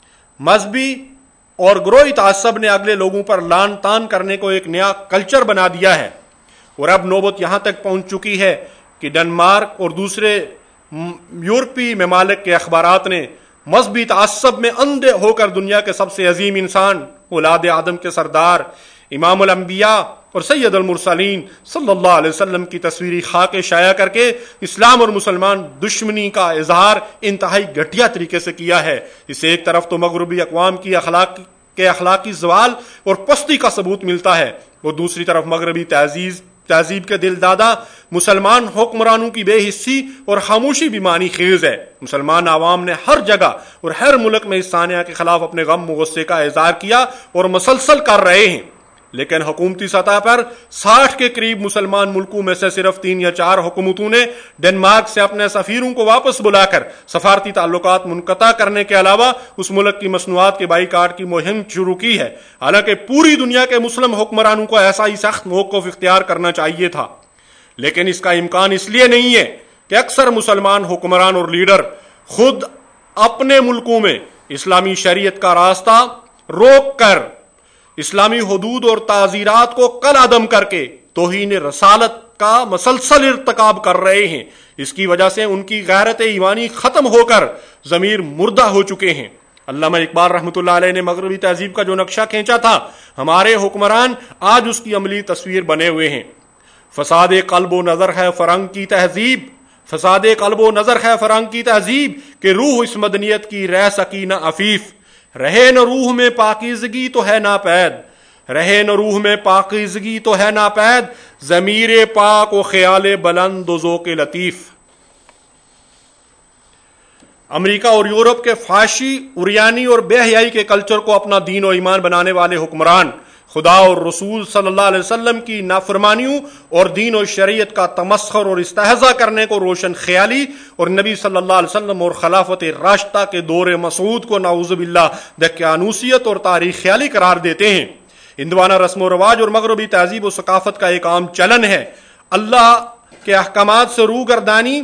مذہبی اور گروہی تعصب نے اگلے لوگوں پر لان تان کرنے کو ایک نیا کلچر بنا دیا ہے، اور اب نوبت یہاں تک پہنچ چکی ہے کہ ڈنمارک اور دوسرے یورپی ممالک کے اخبارات نے مذہبی تعصب میں اندھے ہو کر دنیا کے سب سے عظیم انسان، اولاد آدم کے سردار، امام الانبیاء اور سید المرسلین صلی اللہ علیہ وسلم کی تصویری خاک شائع کر کے اسلام اور مسلمان دشمنی کا اظہار انتہائی گھٹیا طریقے سے کیا ہے۔ اسے ایک طرف تو مغربی اقوام کی اخلاق کے اخلاقی زوال اور پستی کا ثبوت ملتا ہے، اور دوسری طرف مغربی تہذیب تہذیب کے دل دادا مسلمان حکمرانوں کی بے حسی اور خاموشی بھی معنی خیز ہے۔ مسلمان عوام نے ہر جگہ اور ہر ملک میں اس سانحہ کے خلاف اپنے غم و غصے کا اظہار کیا اور مسلسل کر رہے ہیں، لیکن حکومتی سطح پر ساٹھ کے قریب مسلمان ملکوں میں سے صرف تین یا چار حکومتوں نے ڈنمارک سے اپنے سفیروں کو واپس بلا کر سفارتی تعلقات منقطع کرنے کے علاوہ اس ملک کی مصنوعات کے بائیکاٹ کی مہم شروع کی ہے، حالانکہ پوری دنیا کے مسلم حکمرانوں کو ایسا ہی سخت موقف اختیار کرنا چاہیے تھا، لیکن اس کا امکان اس لیے نہیں ہے کہ اکثر مسلمان حکمران اور لیڈر خود اپنے ملکوں میں اسلامی شریعت کا راستہ روک کر اسلامی حدود اور تعزیرات کو کل عدم کر کے توہین رسالت کا مسلسل ارتکاب کر رہے ہیں۔ اس کی وجہ سے ان کی غیرت ایمانی ختم ہو کر ضمیر مردہ ہو چکے ہیں۔ علامہ اقبال رحمۃ اللہ علیہ نے مغربی تہذیب کا جو نقشہ کھینچا تھا، ہمارے حکمران آج اس کی عملی تصویر بنے ہوئے ہیں۔ فساد قلب و نظر ہے فرنگ کی تہذیب، فساد قلب و نظر ہے فرنگ کی تہذیب کہ روح اس مدنیت کی رہ سکی نہ عفیف، رہے نہ روح میں پاکیزگی تو ہے ناپید، رہے نہ روح میں پاکیزگی تو ہے ناپید، ضمیر پاک و خیال بلند و ذوق لطیف۔ امریکہ اور یورپ کے فحاشی، عریانی اور بے حیائی کے کلچر کو اپنا دین و ایمان بنانے والے حکمران خدا اور رسول صلی اللہ علیہ وسلم کی نافرمانیوں اور دین و شریعت کا تمسخر اور استہزاء کرنے کو روشن خیالی اور نبی صلی اللہ علیہ وسلم اور خلافت راشدہ کے دور مسعود کو نعوذ باللہ دقیانوسیت اور تاریخ خیالی قرار دیتے ہیں۔ ہندوانہ رسم و رواج اور مغربی تہذیب و ثقافت کا ایک عام چلن ہے اللہ کے احکامات سے روگردانی،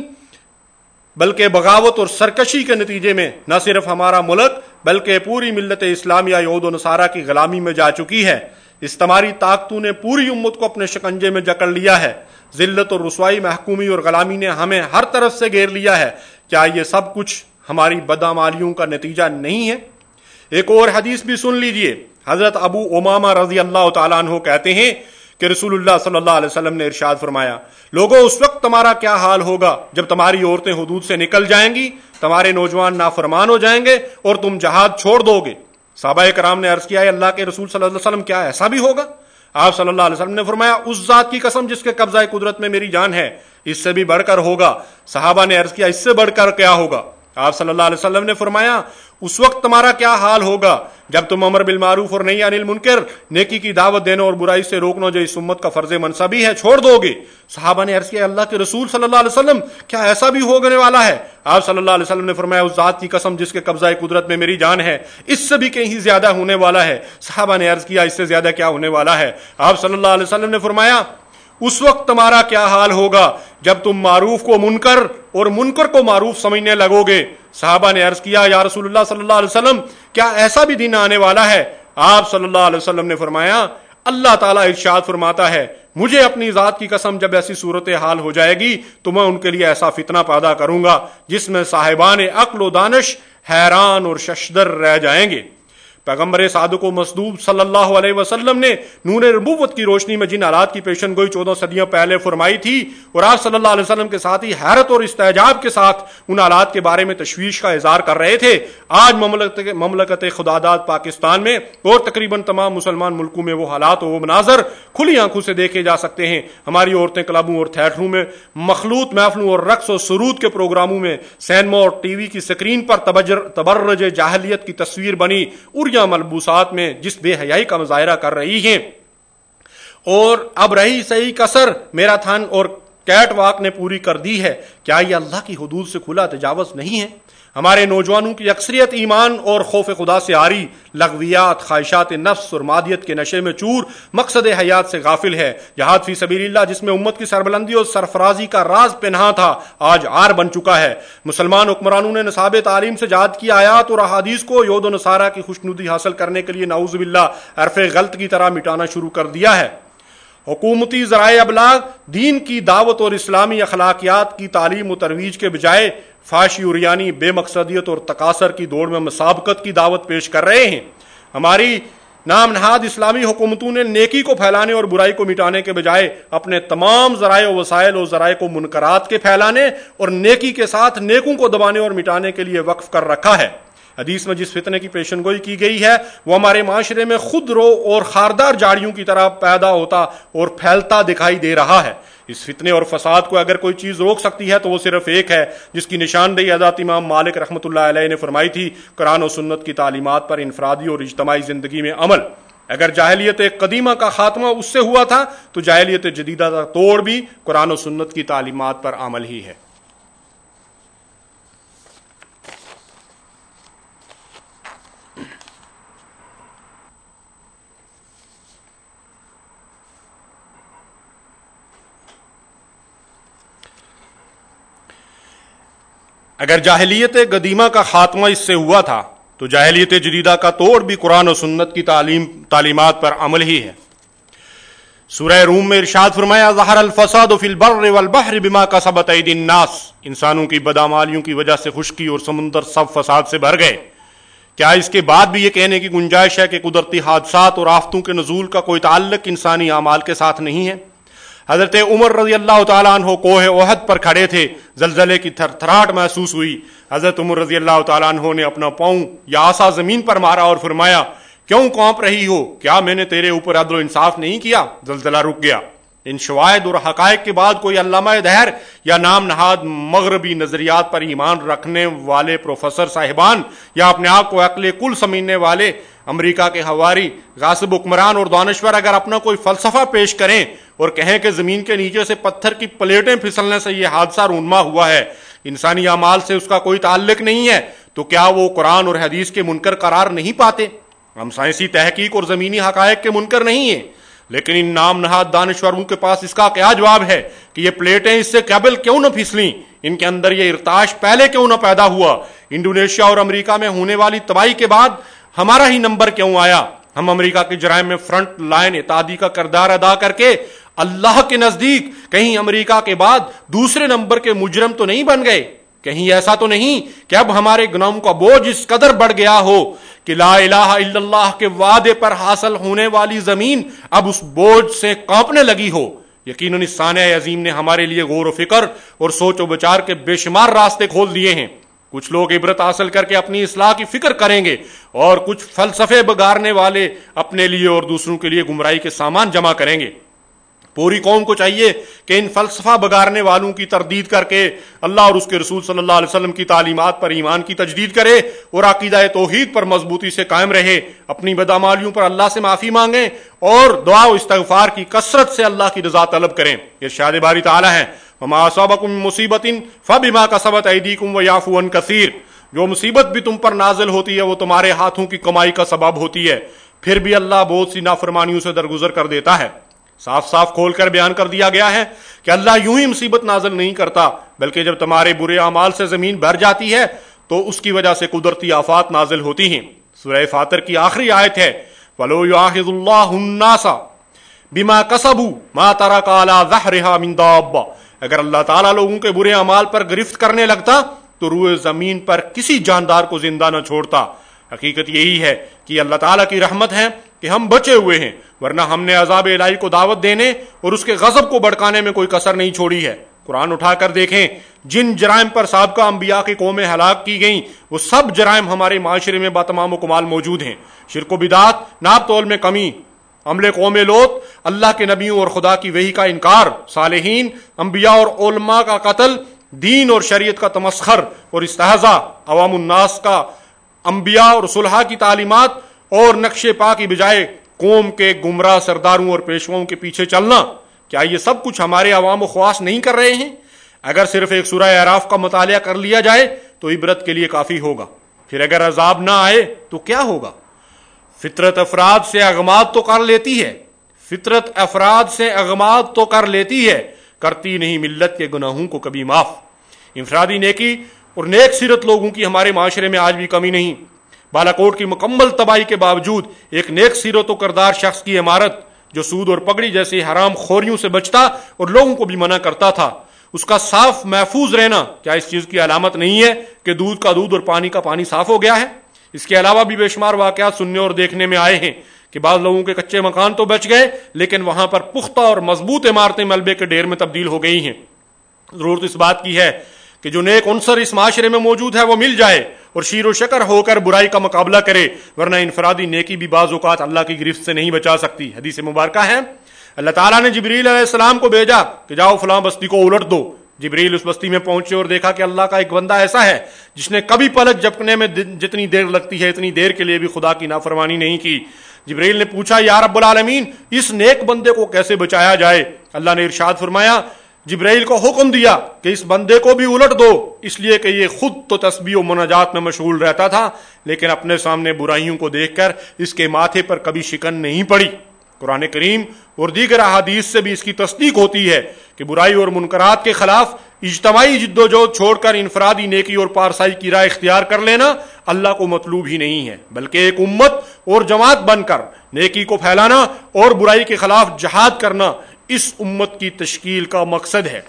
بلکہ بغاوت اور سرکشی کے نتیجے میں نہ صرف ہمارا ملک بلکہ پوری ملت اسلامیہ یہود و نصارہ کی غلامی میں جا چکی ہے۔ استعماری طاقتوں نے پوری امت کو اپنے شکنجے میں جکڑ لیا ہے، ذلت اور رسوائی، محکومی اور غلامی نے ہمیں ہر طرف سے گھیر لیا ہے۔ کیا یہ سب کچھ ہماری بدعمالیوں کا نتیجہ نہیں ہے؟ ایک اور حدیث بھی سن لیجئے۔ حضرت ابو امامہ رضی اللہ تعالیٰ عنہ کہتے ہیں کہ رسول اللہ صلی اللہ علیہ وسلم نے ارشاد فرمایا، لوگوں اس وقت تمہارا کیا حال ہوگا جب تمہاری عورتیں حدود سے نکل جائیں گی، تمہارے نوجوان نافرمان ہو جائیں گے اور تم جہاد چھوڑ دو گے۔ صحابہ کرام نے عرض کیا، ہے اللہ کے رسول صلی اللہ علیہ وسلم کیا ایسا بھی ہوگا؟ آپ صلی اللہ علیہ وسلم نے فرمایا، اس ذات کی قسم جس کے قبضہ قدرت میں میری جان ہے، اس سے بھی بڑھ کر ہوگا۔ صحابہ نے عرض کیا، اس سے بڑھ کر کیا ہوگا؟ آپ صلی اللہ علیہ وسلم نے فرمایا، اس وقت تمہارا کیا حال ہوگا جب تم امر بالمعروف اور نہی عن المنکر، نیکی کی دعوت دینا اور برائی سے روکنا جو اس امت کا فرض منصبی ہے، چھوڑ دو گے۔ صحابہ نے عرض کیا، اللہ کے رسول صلی اللہ علیہ وسلم کیا ایسا بھی ہونے والا ہے؟ آپ صلی اللہ علیہ وسلم نے فرمایا، اس ذات کی قسم جس کے قبضہ قدرت میں میری جان ہے، اس سے بھی کہیں زیادہ ہونے والا ہے۔ صحابہ نے عرض کیا، اس سے زیادہ کیا ہونے والا ہے؟ آپ صلی اللہ علیہ وسلم نے فرمایا، اس وقت تمہارا کیا حال ہوگا جب تم معروف کو منکر اور منکر کو معروف سمجھنے لگو گے۔ صحابہ نے عرض کیا، یا رسول اللہ صلی اللہ علیہ وسلم کیا ایسا بھی دن آنے والا ہے؟ آپ صلی اللہ علیہ وسلم نے فرمایا، اللہ تعالیٰ ارشاد فرماتا ہے، مجھے اپنی ذات کی قسم جب ایسی صورت حال ہو جائے گی تو میں ان کے لیے ایسا فتنہ پیدا کروں گا جس میں صاحبان عقل و دانش حیران اور ششدر رہ جائیں گے۔ پیغمبر صادق و مصدوق صلی اللہ علیہ وسلم نے نور نبوت کی روشنی میں جن حالات کی پیشن گوئی چودہ صدیوں پہلے فرمائی تھی، اور آپ صلی اللہ علیہ وسلم کے ساتھ ہی حیرت اور استعجاب کے ساتھ ان حالات کے بارے میں تشویش کا اظہار کر رہے تھے، آج مملکت مملکت خداداد پاکستان میں اور تقریباً تمام مسلمان ملکوں میں وہ حالات و وہ مناظر کھلی آنکھوں سے دیکھے جا سکتے ہیں۔ ہماری عورتیں کلبوں اور تھیٹروں میں مخلوط محفلوں اور رقص و سرود کے پروگراموں میں، سینما اور ٹی وی کی سکرین پر تبرج جاہلیت کی تصویر بنی اور ملبوسات میں جس بے حیائی کا مظاہرہ کر رہی ہیں، اور اب رہی صحیح کسر میراتھن اور کیٹ واک نے پوری کر دی ہے۔ کیا یہ اللہ کی حدود سے کھلا تجاوز نہیں ہے؟ ہمارے نوجوانوں کی اکثریت ایمان اور خوف خدا سے عاری، لغویات، خواہشات نفس اور مادیت کے نشے میں چور، مقصد حیات سے غافل ہے۔ جہاد فی سبیل اللہ جس میں امت کی سربلندی اور سرفرازی کا راز پنہاں تھا، آج عار بن چکا ہے۔ مسلمان حکمرانوں نے نصاب تعلیم سے جہاد کی آیات اور احادیث کو یہود و نصارہ کی خوشنودی حاصل کرنے کے لیے نعوذ باللہ حرف غلط کی طرح مٹانا شروع کر دیا ہے۔ حکومتی ذرائع ابلاغ دین کی دعوت اور اسلامی اخلاقیات کی تعلیم و ترویج کے بجائے فحاشی اور یعنی بے مقصدیت اور تقاصر کی دوڑ میں مسابقت کی دعوت پیش کر رہے ہیں۔ ہماری نام نہاد اسلامی حکومتوں نے نیکی کو پھیلانے اور برائی کو مٹانے کے بجائے اپنے تمام ذرائع و وسائل اور ذرائع کو منکرات کے پھیلانے اور نیکی کے ساتھ نیکوں کو دبانے اور مٹانے کے لیے وقف کر رکھا ہے۔ حدیث میں جس فتنے کی پیشن گوئی کی گئی ہے وہ ہمارے معاشرے میں خود رو اور خاردار جاڑیوں کی طرح پیدا ہوتا اور پھیلتا دکھائی دے رہا ہے۔ اس فتنے اور فساد کو اگر کوئی چیز روک سکتی ہے تو وہ صرف ایک ہے، جس کی نشاندہی حضرت امام مالک رحمۃ اللہ علیہ نے فرمائی تھی، قرآن و سنت کی تعلیمات پر انفرادی اور اجتماعی زندگی میں عمل۔ اگر جاہلیت قدیمہ کا خاتمہ اس سے ہوا تھا تو جاہلیت جدیدہ کا توڑ بھی قرآن و سنت کی تعلیمات پر عمل ہی ہے۔ اگر جاہلیت قدیمہ کا خاتمہ اس سے ہوا تھا تو جاہلیت جدیدہ کا توڑ بھی قرآن و سنت کی تعلیم تعلیمات پر عمل ہی ہے۔ سورہ روم میں ارشاد فرمایا، ظہر الفساد فی البر والبحر بما کسبت ایدی الناس، انسانوں کی بدعمالیوں کی وجہ سے خشکی اور سمندر سب فساد سے بھر گئے۔ کیا اس کے بعد بھی یہ کہنے کی گنجائش ہے کہ قدرتی حادثات اور آفتوں کے نزول کا کوئی تعلق انسانی اعمال کے ساتھ نہیں ہے؟ حضرت عمر رضی اللہ تعالیٰ عنہ کوہ احد پر کھڑے تھے، زلزلے کی تھر تھراٹ محسوس ہوئی۔ حضرت عمر رضی اللہ تعالیٰ عنہ نے اپنا پاؤں یا عصا زمین پر مارا اور فرمایا، کیوں کانپ رہی ہو؟ کیا میں نے تیرے اوپر عدل و انصاف نہیں کیا؟ زلزلہ رک گیا۔ ان شواہد اور حقائق کے بعد کوئی علامہ دہر یا نام نہاد مغربی نظریات پر ایمان رکھنے والے پروفیسر صاحبان یا اپنے آپ کو عقل کل سمجھنے والے امریکہ کے ہواری غاصب حکمران اور دانشور اگر اپنا کوئی فلسفہ پیش کریں اور کہیں کہ زمین کے نیچے سے پتھر کی پلیٹیں پھسلنے سے یہ حادثہ رونما ہوا ہے، انسانی اعمال سے اس کا کوئی تعلق نہیں ہے، تو کیا وہ قرآن اور حدیث کے منکر قرار نہیں پاتے؟ ہم سائنسی تحقیق اور زمینی حقائق کے منکر نہیں ہیں، لیکن ان نام نہاد دانشوروں کے پاس اس کا کیا جواب ہے کہ یہ پلیٹیں اس سے قبل کیوں نہ پھسلیں؟ ان کے اندر یہ ارتعاش پہلے کیوں نہ پیدا ہوا؟ انڈونیشیا اور امریکہ میں ہونے والی تباہی کے بعد ہمارا ہی نمبر کیوں آیا؟ ہم امریکہ کے جرائم میں فرنٹ لائن اتحادی کا کردار ادا کر کے اللہ کے نزدیک کہیں امریکہ کے بعد دوسرے نمبر کے مجرم تو نہیں بن گئے؟ کہیں ایسا تو نہیں کہ اب ہمارے گناہوں کا بوجھ اس قدر بڑھ گیا ہو کہ لا الہ الا اللہ کے وعدے پر حاصل ہونے والی زمین اب اس بوجھ سے کانپنے لگی ہو؟ یقیناً اس سانحہ عظیم نے ہمارے لیے غور و فکر اور سوچ و بچار کے بے شمار راستے کھول دیے ہیں۔ کچھ لوگ عبرت حاصل کر کے اپنی اصلاح کی فکر کریں گے اور کچھ فلسفے بگاڑنے والے اپنے لیے اور دوسروں کے لیے گمراہی کے سامان جمع کریں گے۔ پوری قوم کو چاہیے کہ ان فلسفہ بگاڑنے والوں کی تردید کر کے اللہ اور اس کے رسول صلی اللہ علیہ وسلم کی تعلیمات پر ایمان کی تجدید کرے اور عقیدہ توحید پر مضبوطی سے قائم رہے، اپنی بدعمالیوں پر اللہ سے معافی مانگیں اور دعا و استغفار کی کثرت سے اللہ کی رضا طلب کریں۔ ارشاد باری تعالیٰ ہے، وما اصابکم من مصیبۃ فبما کسبت ایدیکم ویعفو عن کثیر، جو مصیبت بھی تم پر نازل ہوتی ہے وہ تمہارے ہاتھوں کی کمائی کا سبب ہوتی ہے، پھر بھی اللہ بہت سی نافرمانیوں سے درگزر کر دیتا ہے۔ صاف صاف کھول کر بیان کر دیا گیا ہے کہ اللہ یوں ہی مصیبت نازل نہیں کرتا، بلکہ جب تمہارے برے اعمال سے زمین بھر جاتی ہے تو اس کی وجہ سے قدرتی آفات نازل ہوتی ہیں۔ سورہ فاطر کی آخری آیت ہے، وَلَوْ يُؤَاخِذُ اللَّهُ النَّاسَ بِمَا كَسَبُوا مَا تَرَكَ عَلَى ظَهْرِهَا مِن دَابَّةٍ، اگر اللہ تعالیٰ لوگوں کے برے اعمال پر گرفت کرنے لگتا تو روئے زمین پر کسی جاندار کو زندہ نہ چھوڑتا۔ حقیقت یہی ہے کہ اللہ تعالیٰ کی رحمت ہے کہ ہم بچے ہوئے ہیں، ورنہ ہم نے عذاب الہی کو دعوت دینے اور اس کے غضب کو بھڑکانے میں کوئی کسر نہیں چھوڑی ہے۔ قرآن اٹھا کر دیکھیں، جن جرائم پر سابقہ انبیاء کی قومیں ہلاک کی گئیں وہ سب جرائم ہمارے معاشرے میں باتمام و کمال موجود ہیں۔ شرک و بدعت، ناپ تول میں کمی، عمل قوم لوط، اللہ کے نبیوں اور خدا کی وحی کا انکار، صالحین، انبیاء اور علماء کا قتل، دین اور شریعت کا تمسخر اور استہزاء، عوام الناس کا انبیاء اور صلحاء کی تعلیمات اور نقش پا کی بجائے قوم کے گمراہ سرداروں اور پیشواؤں کے پیچھے چلنا، کیا یہ سب کچھ ہمارے عوام و خواص نہیں کر رہے ہیں؟ اگر صرف ایک سورہ اعراف کا مطالعہ کر لیا جائے تو عبرت کے لیے کافی ہوگا، پھر اگر عذاب نہ آئے تو کیا ہوگا؟ فطرت افراد سے اغماد تو کر لیتی ہے فطرت افراد سے اغماد تو کر لیتی ہے کرتی نہیں ملت کے گناہوں کو کبھی معاف۔ انفرادی نیکی اور نیک سیرت لوگوں کی ہمارے معاشرے میں آج بھی کمی نہیں۔ بالاکوٹ کی مکمل تباہی کے باوجود ایک نیک سیرت و کردار شخص کی عمارت جو سود اور پگڑی جیسی حرام خوریوں سے بچتا اور لوگوں کو بھی منع کرتا تھا، اس کا صاف محفوظ رہنا کیا اس چیز کی علامت نہیں ہے کہ دودھ کا دودھ اور پانی کا پانی صاف ہو گیا ہے؟ اس کے علاوہ بھی بے شمار واقعات سننے اور دیکھنے میں آئے ہیں کہ بعض لوگوں کے کچے مکان تو بچ گئے، لیکن وہاں پر پختہ اور مضبوط عمارتیں ملبے کے ڈھیر میں تبدیل ہو گئی ہیں۔ ضرورت اس بات کی ہے کہ جو نیک عنصر اس معاشرے میں موجود ہے وہ مل جائے اور شیر و شکر ہو کر برائی کا مقابلہ کرے، ورنہ انفرادی نیکی بھی بعض اوقات اللہ کی گرفت سے نہیں بچا سکتی۔ حدیث مبارکہ ہے، اللہ تعالیٰ نے جبریل علیہ السلام کو بھیجا کہ جاؤ فلاں بستی کو الٹ دو۔ جبریل اس بستی میں پہنچے اور دیکھا کہ اللہ کا ایک بندہ ایسا ہے جس نے کبھی پلک جھپکنے میں جتنی دیر لگتی ہے اتنی دیر کے لیے بھی خدا کی نافرمانی نہیں کی۔ جبریل نے پوچھا، یا رب العالمین، اس نیک بندے کو کیسے بچایا جائے؟ اللہ نے ارشاد فرمایا، جبرائیل کو حکم دیا کہ اس بندے کو بھی الٹ دو، اس لیے کہ یہ خود تو تسبیح و مناجات میں مشغول رہتا تھا، لیکن اپنے سامنے برائیوں کو دیکھ کر اس کے ماتھے پر کبھی شکن نہیں پڑی۔ قرآن کریم اور دیگر احادیث سے بھی اس کی تصدیق ہوتی ہے کہ برائی اور منکرات کے خلاف اجتماعی جد و جہد چھوڑ کر انفرادی نیکی اور پارسائی کی راہ اختیار کر لینا اللہ کو مطلوب ہی نہیں ہے، بلکہ ایک امت اور جماعت بن کر نیکی کو پھیلانا اور برائی کے خلاف جہاد کرنا اس امت کی تشکیل کا مقصد ہے۔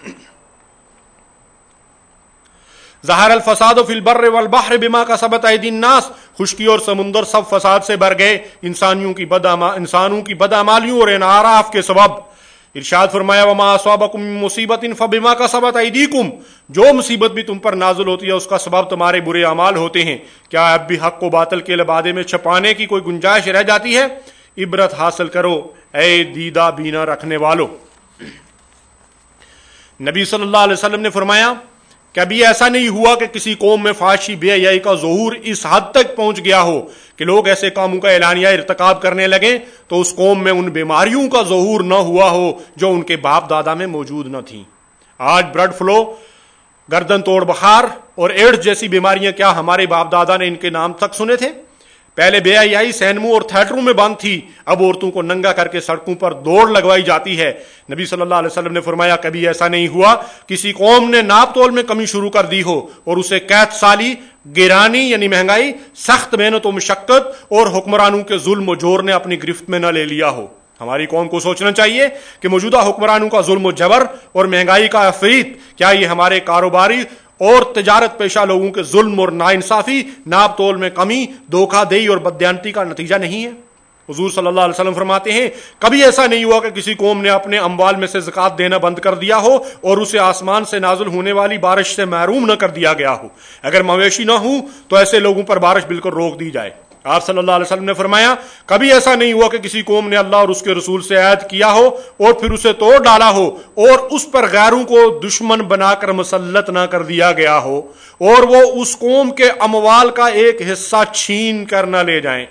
ظہر الفساد فی البر والبحر بما کسبت ایدی الناس، خشکی اور سمندر سب فساد سے بھر گئے انسانیوں کی بد انسانوں کی بدعمالیوں اور انحراف کے سبب۔ ارشاد فرمایا، وما اصابکم من مصیبت فبما کسبت ایدیکم، جو مصیبت بھی تم پر نازل ہوتی ہے اس کا سبب تمہارے برے اعمال ہوتے ہیں۔ کیا اب بھی حق کو باطل کے لبادے میں چھپانے کی کوئی گنجائش رہ جاتی ہے؟ عبرت حاصل کرو اے دیدہ بینا رکھنے والو۔ نبی صلی اللہ علیہ وسلم نے فرمایا، کبھی ایسا نہیں ہوا کہ کسی قوم میں فحاشی بے حیائی کا ظہور اس حد تک پہنچ گیا ہو کہ لوگ ایسے کاموں کا اعلانیہ ارتکاب کرنے لگیں تو اس قوم میں ان بیماریوں کا ظہور نہ ہوا ہو جو ان کے باپ دادا میں موجود نہ تھیں۔ آج بلڈ فلو، گردن توڑ بخار اور ایڈز جیسی بیماریاں کیا ہمارے باپ دادا نے ان کے نام تک سنے تھے؟ پہلے بے حیائی سینموں اور تھیٹروں میں بند تھی، اب عورتوں کو ننگا کر کے سڑکوں پر دوڑ لگوائی جاتی ہے۔ نبی صلی اللہ علیہ وسلم نے فرمایا، کبھی ایسا نہیں ہوا کسی قوم نے ناپ تول میں کمی شروع کر دی ہو اور اسے قحط سالی، گرانی یعنی مہنگائی، سخت محنت و مشقت اور حکمرانوں کے ظلم و جور نے اپنی گرفت میں نہ لے لیا ہو۔ ہماری قوم کو سوچنا چاہیے کہ موجودہ حکمرانوں کا ظلم و جبر اور مہنگائی کا عفریت، کیا یہ ہمارے کاروباری اور تجارت پیشہ لوگوں کے ظلم اور ناانصافی، ناپ تول میں کمی، دھوکہ دہی اور بددیانتی کا نتیجہ نہیں ہے؟ حضور صلی اللہ علیہ وسلم فرماتے ہیں، کبھی ایسا نہیں ہوا کہ کسی قوم نے اپنے اموال میں سے زکوٰۃ دینا بند کر دیا ہو اور اسے آسمان سے نازل ہونے والی بارش سے محروم نہ کر دیا گیا ہو۔ اگر مویشی نہ ہوں تو ایسے لوگوں پر بارش بالکل روک دی جائے۔ آپ صلی اللہ علیہ وسلم نے فرمایا، کبھی ایسا نہیں ہوا کہ کسی قوم نے اللہ اور اس کے رسول سے عہد کیا ہو اور پھر اسے توڑ ڈالا ہو اور اس پر غیروں کو دشمن بنا کر مسلط نہ کر دیا گیا ہو اور وہ اس قوم کے اموال کا ایک حصہ چھین کر نہ لے جائیں۔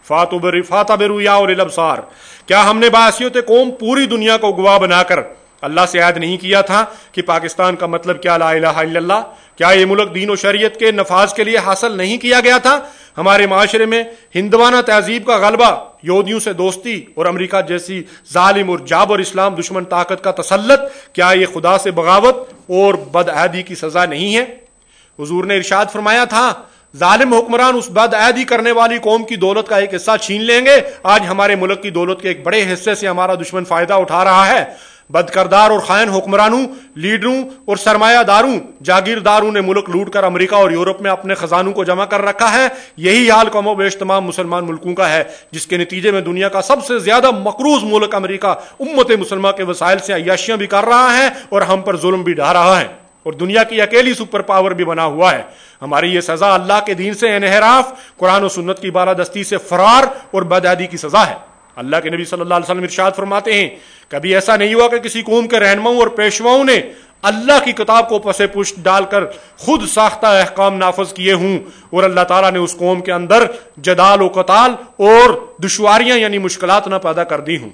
فَاتَبِرُوا يَا أُولِي الْأَبْصَارِ، کیا ہم نے بحیثیت قوم پوری دنیا کو گواہ بنا کر اللہ سے عہد نہیں کیا تھا کہ پاکستان کا مطلب کیا لا الہ الا اللہ؟ کیا یہ ملک دین و شریعت کے نفاذ کے لیے حاصل نہیں کیا گیا تھا؟ ہمارے معاشرے میں ہندوانہ تہذیب کا غلبہ، یہودیوں سے دوستی اور امریکہ جیسی ظالم اور جابر اسلام دشمن طاقت کا تسلط، کیا یہ خدا سے بغاوت اور بدعہدی کی سزا نہیں ہے؟ حضور نے ارشاد فرمایا تھا، ظالم حکمران اس بدعہدی کرنے والی قوم کی دولت کا ایک حصہ چھین لیں گے۔ آج ہمارے ملک کی دولت کے ایک بڑے حصے سے ہمارا دشمن فائدہ اٹھا رہا ہے۔ بد کردار اور خائن حکمرانوں، لیڈروں اور سرمایہ داروں، جاگیرداروں نے ملک لوٹ کر امریکہ اور یورپ میں اپنے خزانوں کو جمع کر رکھا ہے۔ یہی حال کم و بیش تمام مسلمان ملکوں کا ہے، جس کے نتیجے میں دنیا کا سب سے زیادہ مقروض ملک امریکہ امت مسلمہ کے وسائل سے عیاشیاں بھی کر رہا ہے اور ہم پر ظلم بھی ڈھا رہا ہے اور دنیا کی اکیلی سپر پاور بھی بنا ہوا ہے۔ ہماری یہ سزا اللہ کے دین سے انحراف، قرآن و سنت کی بالادستی سے فرار اور بدعہدی کی سزا ہے۔ اللہ کے نبی صلی اللہ علیہ وسلم ارشاد فرماتے ہیں، کبھی ایسا نہیں ہوا کہ کسی قوم کے رہنماؤں اور پیشواؤں نے اللہ کی کتاب کو پس پشت ڈال کر خود ساختہ احکام نافذ کیے ہوں اور اللہ تعالیٰ نے اس قوم کے اندر جدال و قتال اور دشواریاں یعنی مشکلات نہ پیدا کر دی ہوں۔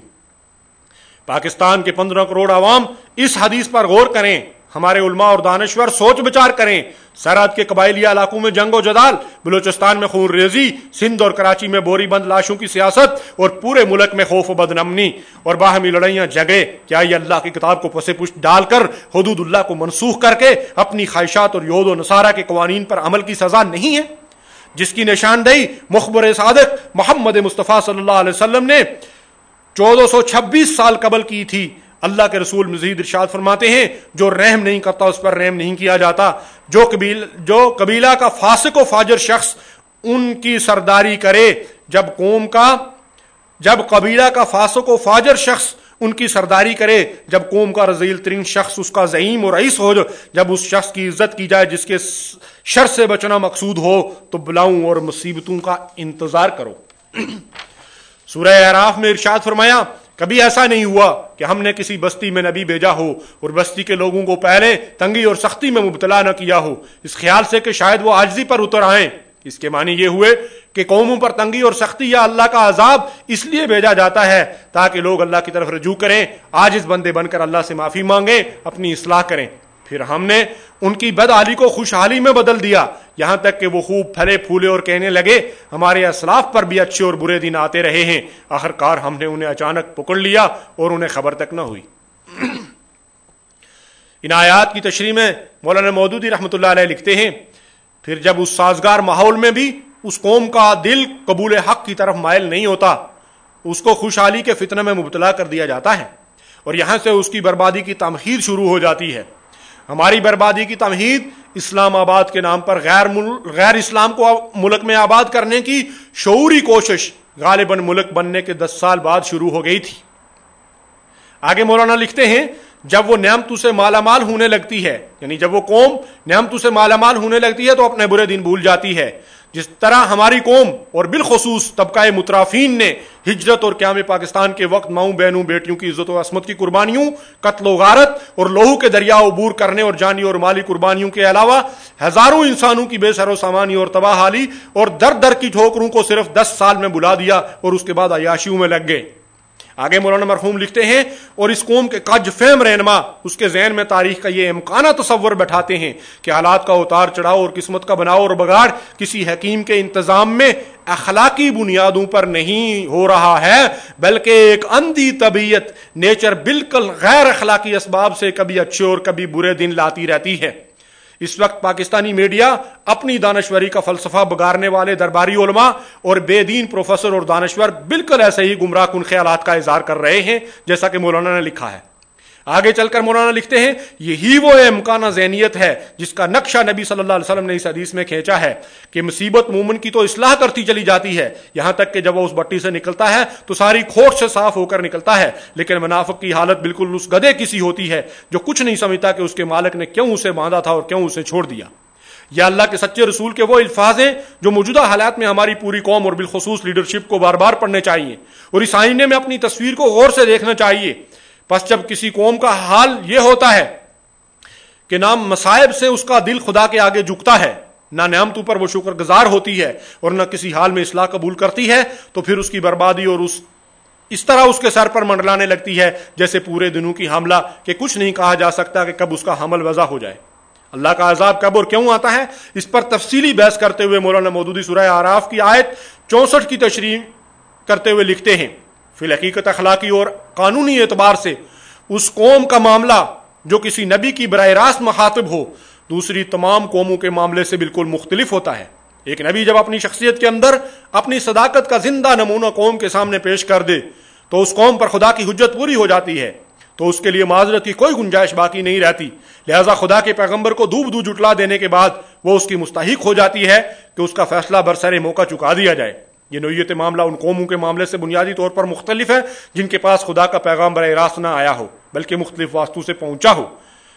پاکستان کے پندرہ کروڑ عوام اس حدیث پر غور کریں، ہمارے علماء اور دانشور سوچ بچار کریں۔ سرحد کے قبائلی علاقوں میں جنگ و جدال، بلوچستان میں خون ریزی، سندھ اور کراچی میں بوری بند لاشوں کی سیاست اور پورے ملک میں خوف و بدنمنی اور باہمی لڑائیاں جھگڑے، کیا یہ اللہ کی کتاب کو پس پشت ڈال کر حدود اللہ کو منسوخ کر کے اپنی خواہشات اور یہود و نصارہ کے قوانین پر عمل کی سزا نہیں ہے، جس کی نشاندہی مخبر صادق محمد مصطفیٰ صلی اللہ علیہ وسلم نے چودہ سو چھبیس سال قبل کی تھی۔ اللہ کے رسول مزید ارشاد فرماتے ہیں جو رحم نہیں کرتا اس پر رحم نہیں کیا جاتا۔ جو قبیل جو قبیلہ کا فاسق و فاجر شخص ان کی سرداری کرے، جب قوم کا جب قبیلہ کا فاسق و فاجر شخص ان کی سرداری کرے، جب قوم کا رذیل ترین شخص اس کا زعیم و رئیس ہو، جب اس شخص کی عزت کی جائے جس کے شر سے بچنا مقصود ہو، تو بلاؤں اور مصیبتوں کا انتظار کرو۔ سورہ اعراف میں ارشاد فرمایا کبھی ایسا نہیں ہوا کہ ہم نے کسی بستی میں نبی بھیجا ہو اور بستی کے لوگوں کو پہلے تنگی اور سختی میں مبتلا نہ کیا ہو، اس خیال سے کہ شاید وہ عاجزی پر اتر آئیں۔ اس کے معنی یہ ہوئے کہ قوموں پر تنگی اور سختی یا اللہ کا عذاب اس لیے بھیجا جاتا ہے تاکہ لوگ اللہ کی طرف رجوع کریں، عاجز بندے بن کر اللہ سے معافی مانگیں، اپنی اصلاح کریں۔ پھر ہم نے ان کی بدحالی کو خوشحالی میں بدل دیا، یہاں تک کہ وہ خوب پھلے پھولے اور کہنے لگے ہمارے اسلاف پر بھی اچھے اور برے دن آتے رہے ہیں، آخر کار ہم نے انہیں اچانک پکڑ لیا اور انہیں خبر تک نہ ہوئی۔ ان آیات کی تشریح میں مولانا مودودی رحمۃ اللہ علیہ لکھتے ہیں پھر جب اس سازگار ماحول میں بھی اس قوم کا دل قبول حق کی طرف مائل نہیں ہوتا، اس کو خوشحالی کے فتنہ میں مبتلا کر دیا جاتا ہے اور یہاں سے اس کی بربادی کی تمہید شروع ہو جاتی ہے۔ ہماری بربادی کی تمہید اسلام آباد کے نام پر غیر غیر اسلام کو ملک میں آباد کرنے کی شعوری کوشش غالباً ملک بننے کے دس سال بعد شروع ہو گئی تھی۔ آگے مولانا لکھتے ہیں جب وہ نعمتوں سے مالا مال ہونے لگتی ہے، یعنی جب وہ قوم نعمتوں سے مالا مال ہونے لگتی ہے تو اپنے برے دن بھول جاتی ہے، جس طرح ہماری قوم اور بالخصوص طبقہ مترافین نے ہجرت اور قیام پاکستان کے وقت ماؤں بہنوں بیٹیوں کی عزت و عصمت کی قربانیوں، قتل و غارت اور لہو کے دریا عبور کرنے اور جانی اور مالی قربانیوں کے علاوہ ہزاروں انسانوں کی بے سر و سامانی اور تباہ حالی اور در در کی ٹھوکروں کو صرف دس سال میں بلا دیا اور اس کے بعد عیاشیوں میں لگ گئے۔ آگے مولانا مرحوم لکھتے ہیں اور اس قوم کے کج فہم رہنما اس کے ذہن میں تاریخ کا یہ امکانہ تصور بیٹھاتے ہیں کہ حالات کا اتار چڑھاؤ اور قسمت کا بناؤ اور بگاڑ کسی حکیم کے انتظام میں اخلاقی بنیادوں پر نہیں ہو رہا ہے، بلکہ ایک اندھی طبیعت نیچر بالکل غیر اخلاقی اسباب سے کبھی اچھے اور کبھی برے دن لاتی رہتی ہے۔ اس وقت پاکستانی میڈیا اپنی دانشوری کا فلسفہ بگاڑنے والے درباری علماء اور بے دین پروفیسر اور دانشور بالکل ایسے ہی گمراہ کن خیالات کا اظہار کر رہے ہیں جیسا کہ مولانا نے لکھا ہے۔ آگے چل کر مولانا لکھتے ہیں یہی وہ امکانہ ذہنیت ہے جس کا نقشہ نبی صلی اللہ علیہ وسلم نے اس حدیث میں کھینچا ہے کہ مصیبت مومن کی تو اصلاح کرتی چلی جاتی ہے، یہاں تک کہ جب وہ اس بٹی سے نکلتا ہے تو ساری کھوٹ سے صاف ہو کر نکلتا ہے، لیکن منافق کی حالت بالکل اس گدھے کی سی ہوتی ہے جو کچھ نہیں سمجھتا کہ اس کے مالک نے کیوں اسے باندھا تھا اور کیوں اسے چھوڑ دیا۔ یہ اللہ کے سچے رسول کے وہ الفاظ ہیں جو موجودہ حالات میں ہماری پوری قوم اور بالخصوص لیڈرشپ کو بار بار پڑھنے چاہیے اور اس آئینے میں اپنی تصویر کو غور سے دیکھنا چاہیے۔ پس جب کسی قوم کا حال یہ ہوتا ہے کہ نہ مصائب سے اس کا دل خدا کے آگے جھکتا ہے، نہ نعمتوں پر وہ شکر گزار ہوتی ہے اور نہ کسی حال میں اصلاح قبول کرتی ہے، تو پھر اس کی بربادی اور اس اس طرح اس کے سر پر منڈلانے لگتی ہے جیسے پورے دنوں کی حملہ کہ کچھ نہیں کہا جا سکتا کہ کب اس کا حمل وضع ہو جائے۔ اللہ کا عذاب کب اور کیوں آتا ہے، اس پر تفصیلی بحث کرتے ہوئے مولانا مودودی سورہ اعراف کی آیت چونسٹھ کی تشریح کرتے ہوئے لکھتے ہیں فی الحقیقت اخلاقی اور قانونی اعتبار سے اس قوم کا معاملہ جو کسی نبی کی براہ راست مخاطب ہو دوسری تمام قوموں کے معاملے سے بالکل مختلف ہوتا ہے۔ ایک نبی جب اپنی شخصیت کے اندر اپنی صداقت کا زندہ نمونہ قوم کے سامنے پیش کر دے تو اس قوم پر خدا کی حجت پوری ہو جاتی ہے، تو اس کے لیے معذرت کی کوئی گنجائش باقی نہیں رہتی، لہذا خدا کے پیغمبر کو دوب دو جٹلا دینے کے بعد وہ اس کی مستحق ہو جاتی ہے کہ اس کا فیصلہ برسر موقع چکا دیا جائے۔ یہ نوعیت معاملہ ان قوموں کے معاملے سے بنیادی طور پر مختلف ہے جن کے پاس خدا کا پیغام براہ راست نہ آیا ہو بلکہ مختلف واسطوں سے پہنچا ہو۔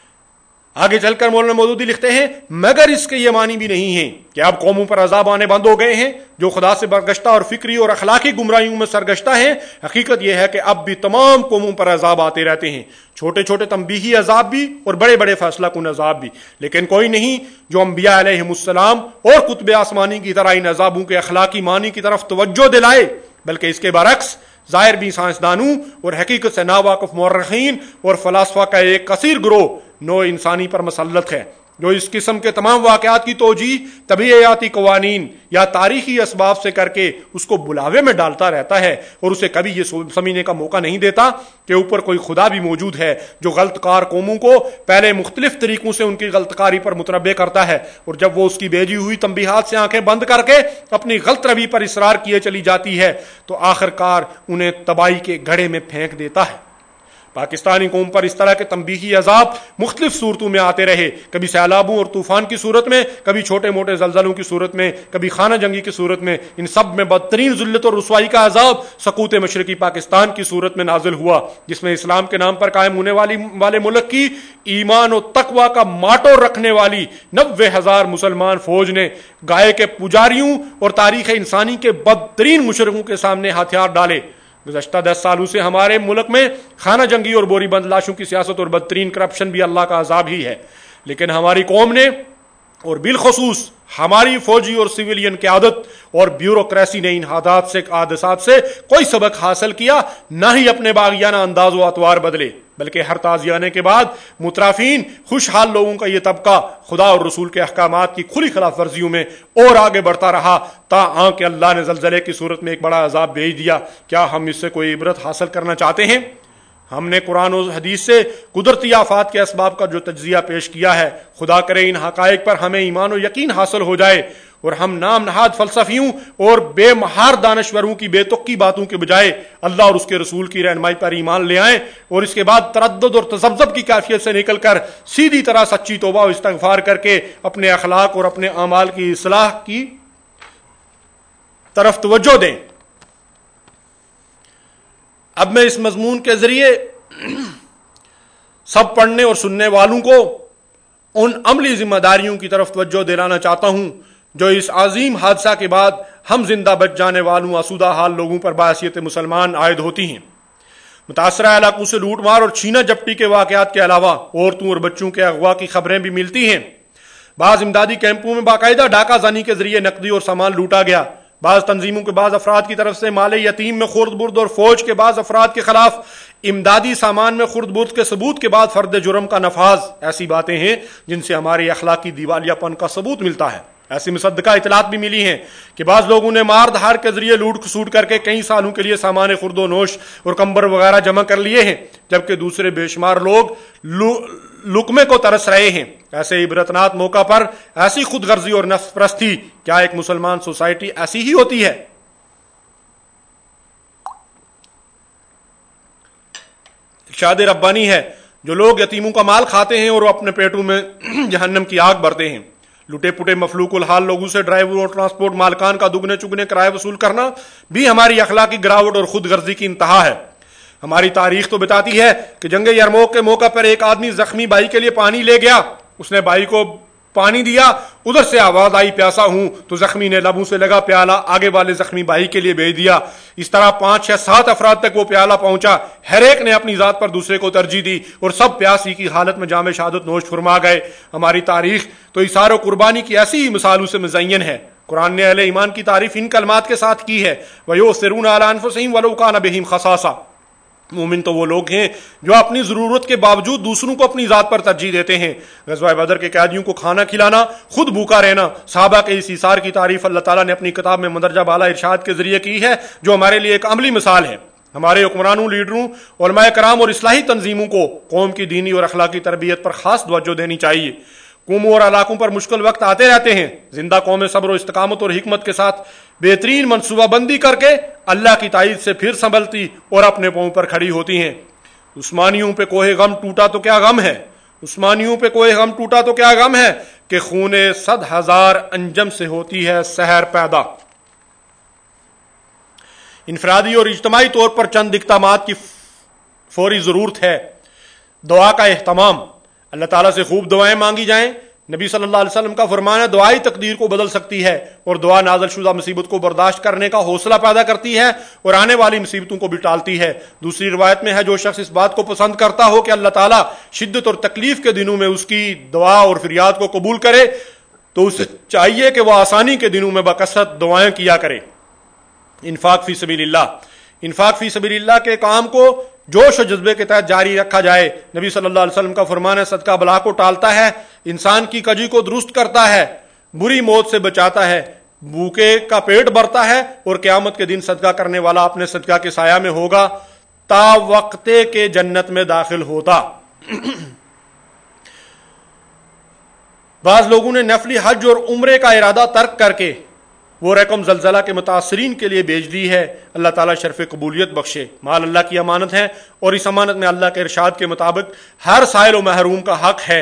آگے چل کر مولانا مودودی لکھتے ہیں مگر اس کے یہ معنی بھی نہیں ہے کہ اب قوموں پر عذاب آنے بند ہو گئے ہیں جو خدا سے برگشتہ اور فکری اور اخلاقی گمراہیوں میں سرگشتہ ہیں۔ حقیقت یہ ہے کہ اب بھی تمام قوموں پر عذاب آتے رہتے ہیں، چھوٹے چھوٹے تنبیہی عذاب بھی اور بڑے بڑے فیصلہ کن عذاب بھی، لیکن کوئی نہیں جو انبیاء علیہم السلام اور کتب آسمانی کی طرح ان عذابوں کے اخلاقی معنی کی طرف توجہ دلائے، بلکہ اس کے برعکس ظاہر بھی سائنسدانوں اور حقیقت سے ناواقف مورخین اور فلاسفہ کا ایک کثیر گروہ نوع انسانی پر مسلط ہے جو اس قسم کے تمام واقعات کی توجیہ طبیعیاتی قوانین یا تاریخی اسباب سے کر کے اس کو بلاوے میں ڈالتا رہتا ہے اور اسے کبھی یہ سمجھنے کا موقع نہیں دیتا کہ اوپر کوئی خدا بھی موجود ہے جو غلط کار قوموں کو پہلے مختلف طریقوں سے ان کی غلط کاری پر متنبع کرتا ہے، اور جب وہ اس کی بھیجی ہوئی تنبیہات سے آنکھیں بند کر کے اپنی غلط روی پر اصرار کیے چلی جاتی ہے تو آخر کار انہیں تباہی کے گڑھے میں پھینک دیتا ہے۔ پاکستانی قوم پر اس طرح کے تنبیہی عذاب مختلف صورتوں میں آتے رہے، کبھی سیلابوں اور طوفان کی صورت میں، کبھی چھوٹے موٹے زلزلوں کی صورت میں، کبھی خانہ جنگی کی صورت میں۔ ان سب میں بدترین ذلت اور رسوائی کا عذاب سقوط مشرقی پاکستان کی صورت میں نازل ہوا، جس میں اسلام کے نام پر قائم ہونے والی والے ملک کی ایمان و تقوی کا ماٹو رکھنے والی نوے ہزار مسلمان فوج نے گائے کے پجاریوں اور تاریخ انسانی کے بدترین مشرقوں کے سامنے ہتھیار ڈالے۔ گزشتہ دس سالوں سے ہمارے ملک میں خانہ جنگی اور بوری بند لاشوں کی سیاست اور بدترین کرپشن بھی اللہ کا عذاب ہی ہے، لیکن ہماری قوم نے اور بالخصوص ہماری فوجی اور سویلین قیادت اور بیوروکریسی نے ان حادثات سے حادثات سے کوئی سبق حاصل کیا، نہ ہی اپنے باغیانہ انداز و اطوار بدلے، بلکہ ہر تازیانے کے بعد مترافین خوشحال لوگوں کا یہ طبقہ خدا اور رسول کے احکامات کی کھلی خلاف ورزیوں میں اور آگے بڑھتا رہا تا کہ اللہ نے زلزلے کی صورت میں ایک بڑا عذاب بھیج دیا۔ کیا ہم اس سے کوئی عبرت حاصل کرنا چاہتے ہیں؟ ہم نے قرآن و حدیث سے قدرتی آفات کے اسباب کا جو تجزیہ پیش کیا ہے، خدا کرے ان حقائق پر ہمیں ایمان و یقین حاصل ہو جائے اور ہم نام نہاد فلسفیوں اور بے مہار دانشوروں کی بے تکی باتوں کے بجائے اللہ اور اس کے رسول کی رہنمائی پر ایمان لے آئیں، اور اس کے بعد تردد اور تذبذب کی کیفیت سے نکل کر سیدھی طرح سچی توبہ و استغفار کر کے اپنے اخلاق اور اپنے اعمال کی اصلاح کی طرف توجہ دیں۔ اب میں اس مضمون کے ذریعے سب پڑھنے اور سننے والوں کو ان عملی ذمہ داریوں کی طرف توجہ دلانا چاہتا ہوں جو اس عظیم حادثہ کے بعد ہم زندہ بچ جانے والوں آسودہ حال لوگوں پر بحیثیت مسلمان عائد ہوتی ہیں۔ متاثرہ علاقوں سے لوٹ مار اور چھینا جپٹی کے واقعات کے علاوہ عورتوں اور بچوں کے اغوا کی خبریں بھی ملتی ہیں۔ بعض امدادی کیمپوں میں باقاعدہ ڈاکہ زنی کے ذریعے نقدی اور سامان لوٹا گیا۔ بعض تنظیموں کے بعض افراد کی طرف سے مال یتیم میں خرد برد اور فوج کے بعض افراد کے خلاف امدادی سامان میں خرد برد کے ثبوت کے بعد فرد جرم کا نفاذ، ایسی باتیں ہیں جن سے ہمارے اخلاقی دیوالیہ پن کا ثبوت ملتا ہے۔ ایسی مصدقہ اطلاعات بھی ملی ہیں کہ بعض لوگوں نے مار دھاڑ کے ذریعے لوٹ کھسوٹ کر کے کئی سالوں کے لیے سامان خرد و نوش اور کمبر وغیرہ جمع کر لیے ہیں، جبکہ دوسرے بے شمار لوگ لقمے کو ترس رہے ہیں۔ ایسے عبرتناک موقع پر ایسی خود غرضی اور نفس پرستی، کیا ایک مسلمان سوسائٹی ایسی ہی ہوتی ہے؟ ارشاد ربانی ہے، جو لوگ یتیموں کا مال کھاتے ہیں اور اپنے پیٹوں میں جہنم کی آگ بھرتے ہیں۔ لٹے پٹے مفلوق الحال لوگوں سے ڈرائیور اور ٹرانسپورٹ مالکان کا دگنے چگنے کرائے وصول کرنا بھی ہماری اخلاقی گراوٹ اور خود غرضی کی انتہا ہے۔ ہماری تاریخ تو بتاتی ہے کہ جنگ یرموک کے موقع پر ایک آدمی زخمی بھائی کے لیے پانی لے گیا، اس نے بھائی کو پانی دیا، ادھر سے آواز آئی پیاسا ہوں، تو زخمی نے لبوں سے لگا پیالہ آگے والے زخمی بھائی کے لیے بھیج دیا۔ اس طرح پانچ چھ سات افراد تک وہ پیالہ پہنچا، ہر ایک نے اپنی ذات پر دوسرے کو ترجیح دی اور سب پیاسی کی حالت میں جام شہادت نوش فرما گئے۔ ہماری تاریخ تو ایثار و قربانی کی ایسی مثالوں سے مزین ہے۔ قرآن نے اہل ایمان کی تعریف ان کلمات کے ساتھ کی ہے، وَيُؤْثِرُونَ عَلَىٰ أَنفُسِهِمْ وَلَوْ كَانَ بِهِمْ خَصَاصَةٌ۔ مومن تو وہ لوگ ہیں جو اپنی ضرورت کے باوجود دوسروں کو اپنی ذات پر ترجیح دیتے ہیں۔ غزوہ بدر کے قیدیوں کو کھانا کھلانا، خود بھوکا رہنا، صحابہ کے اس ایثار کی تعریف اللہ تعالیٰ نے اپنی کتاب میں مندرجہ بالا ارشاد کے ذریعے کی ہے، جو ہمارے لیے ایک عملی مثال ہے۔ ہمارے حکمرانوں، لیڈروں، علماء کرام اور اصلاحی تنظیموں کو قوم کی دینی اور اخلاقی تربیت پر خاص توجہ دینی چاہیے۔ قوموں اور علاقوں پر مشکل وقت آتے رہتے ہیں، زندہ قومیں صبر و استقامت اور حکمت کے ساتھ بہترین منصوبہ بندی کر کے اللہ کی تائید سے پھر سنبھلتی اور اپنے پاؤں پر کھڑی ہوتی ہیں۔ عثمانیوں پہ کوہ غم ٹوٹا تو کیا غم ہے، عثمانیوں پہ کوہ غم ٹوٹا تو کیا غم ہے کہ خون صد ہزار انجم سے ہوتی ہے سحر پیدا۔ انفرادی اور اجتماعی طور پر چند اقدامات کی فوری ضرورت ہے۔ دعا کا اہتمام، اللہ تعالیٰ سے خوب دعائیں مانگی جائیں۔ نبی صلی اللہ علیہ وسلم کا فرمان ہے، دعائی تقدیر کو بدل سکتی ہے، اور دعا نازل شدہ مصیبت کو برداشت کرنے کا حوصلہ پیدا کرتی ہے اور آنے والی مصیبتوں کو بھی ٹالتی ہے۔ دوسری روایت میں ہے، جو شخص اس بات کو پسند کرتا ہو کہ اللہ تعالیٰ شدت اور تکلیف کے دنوں میں اس کی دعا اور فریاد کو قبول کرے، تو اسے چاہیے کہ وہ آسانی کے دنوں میں بکثرت دعائیں کیا کرے۔ انفاق فی سبیل اللہ، انفاق فی سبیل اللہ کے کام کو جوش و جذبے کے تحت جاری رکھا جائے۔ نبی صلی اللہ علیہ وسلم کا فرمان ہے صدقہ بلا کو ٹالتا ہے، انسان کی کجی کو درست کرتا ہے، بری موت سے بچاتا ہے، بھوکے کا پیٹ بھرتا ہے، اور قیامت کے دن صدقہ کرنے والا اپنے صدقہ کے سایہ میں ہوگا تا وقتے کے جنت میں داخل ہوتا۔ بعض لوگوں نے نفلی حج اور عمرے کا ارادہ ترک کر کے وہ رقم زلزلہ کے متاثرین کے لیے بھیج دی ہے۔ اللہ تعالیٰ شرف قبولیت بخشے۔ مال اللہ کی امانت ہے، اور اس امانت میں اللہ کے ارشاد کے مطابق ہر سائل و محروم کا حق ہے۔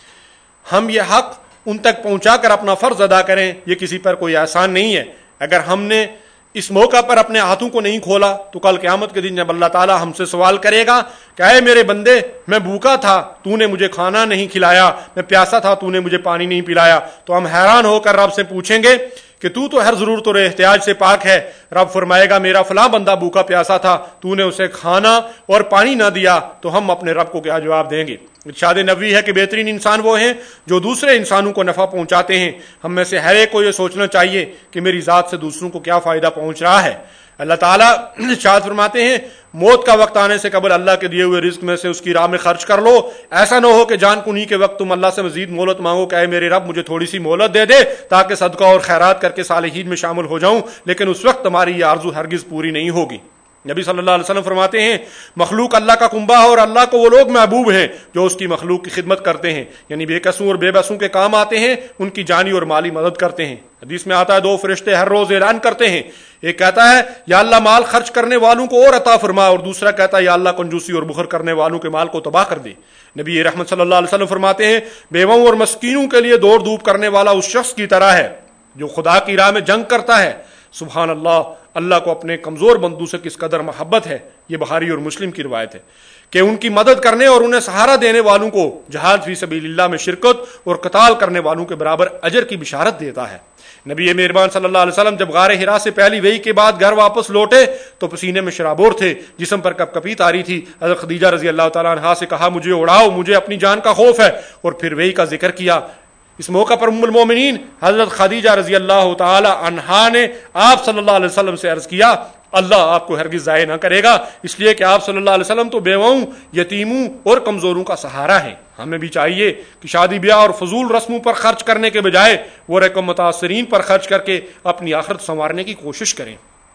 ہم یہ حق ان تک پہنچا کر اپنا فرض ادا کریں، یہ کسی پر کوئی احسان نہیں ہے۔ اگر ہم نے اس موقع پر اپنے ہاتھوں کو نہیں کھولا تو کل قیامت کے دن جب اللہ تعالیٰ ہم سے سوال کرے گا کہ اے میرے بندے، میں بھوکا تھا، تو نے مجھے کھانا نہیں کھلایا، میں پیاسا تھا، تو نے مجھے پانی نہیں پلایا، تو ہم حیران ہو کر رب سے پوچھیں گے کہ تو تو ہر ضرورت اور احتیاج سے پاک ہے۔ رب فرمائے گا میرا فلاں بندہ بھوکا پیاسا تھا، تو نے اسے کھانا اور پانی نہ دیا، تو ہم اپنے رب کو کیا جواب دیں گے؟ ارشاد نبوی ہے کہ بہترین انسان وہ ہیں جو دوسرے انسانوں کو نفع پہنچاتے ہیں۔ ہم میں سے ہر ایک کو یہ سوچنا چاہیے کہ میری ذات سے دوسروں کو کیا فائدہ پہنچ رہا ہے۔ اللہ تعالیٰ ارشاد فرماتے ہیں موت کا وقت آنے سے قبل اللہ کے دیے ہوئے رزق میں سے اس کی راہ میں خرچ کر لو، ایسا نہ ہو کہ جان کنی کے وقت تم اللہ سے مزید مہلت مانگو کہ اے میرے رب مجھے تھوڑی سی مہلت دے دے تاکہ صدقہ اور خیرات کر کے صالحین میں شامل ہو جاؤں، لیکن اس وقت تمہاری یہ آرزو ہرگز پوری نہیں ہوگی۔ نبی صلی اللہ علیہ وسلم فرماتے ہیں مخلوق اللہ کا کنبہ ہے، اور اللہ کو وہ لوگ محبوب ہیں جو اس کی مخلوق کی خدمت کرتے ہیں، یعنی بے قصوں اور بے بسوں کے کام آتے ہیں، ان کی جانی اور مالی مدد کرتے ہیں۔ حدیث میں آتا ہے دو فرشتے ہر روز اعلان کرتے ہیں، ایک کہتا ہے یا اللہ مال خرچ کرنے والوں کو اور عطا فرما، اور دوسرا کہتا ہے یا اللہ کنجوسی اور بخل کرنے والوں کے مال کو تباہ کر دے۔ نبی رحمت صلی اللہ علیہ وسلم فرماتے ہیں بیواؤں اور مسکینوں کے لیے دوڑ دھوپ کرنے والا اس شخص کی طرح ہے جو خدا کی راہ میں جنگ کرتا ہے۔ سبحان اللہ، اللہ کو اپنے کمزور بندوں سے کس قدر محبت ہے۔ یہ بخاری اور مسلم کی روایت ہے کہ ان کی مدد کرنے اور انہیں سہارا دینے والوں کو جہاد فی سبیل اللہ میں شرکت اور قتال کرنے والوں کے برابر اجر کی بشارت دیتا ہے۔ نبی مہربان صلی اللہ علیہ وسلم جب غار حرا سے پہلی وحی کے بعد گھر واپس لوٹے تو پسینے میں شرابور تھے، جسم پر کپ کپی تاری تھی۔ حضرت خدیجہ رضی اللہ تعالیٰ عنہا سے کہا مجھے اڑاؤ، مجھے اپنی جان کا خوف ہے، اور پھر وحی کا ذکر کیا۔ اس موقع پر ام المومنین حضرت خدیجہ رضی اللہ تعالی عنہا نے آپ صلی اللہ علیہ وسلم سے عرض کیا اللہ آپ کو ہرگز ضائع نہ کرے گا، اس لیے کہ آپ صلی اللہ علیہ وسلم تو بیواؤں، یتیموں اور کمزوروں کا سہارا ہیں۔ ہمیں بھی چاہیے کہ شادی بیاہ اور فضول رسموں پر خرچ کرنے کے بجائے وہ رقم متاثرین پر خرچ کر کے اپنی آخرت سنوارنے کی کوشش کریں۔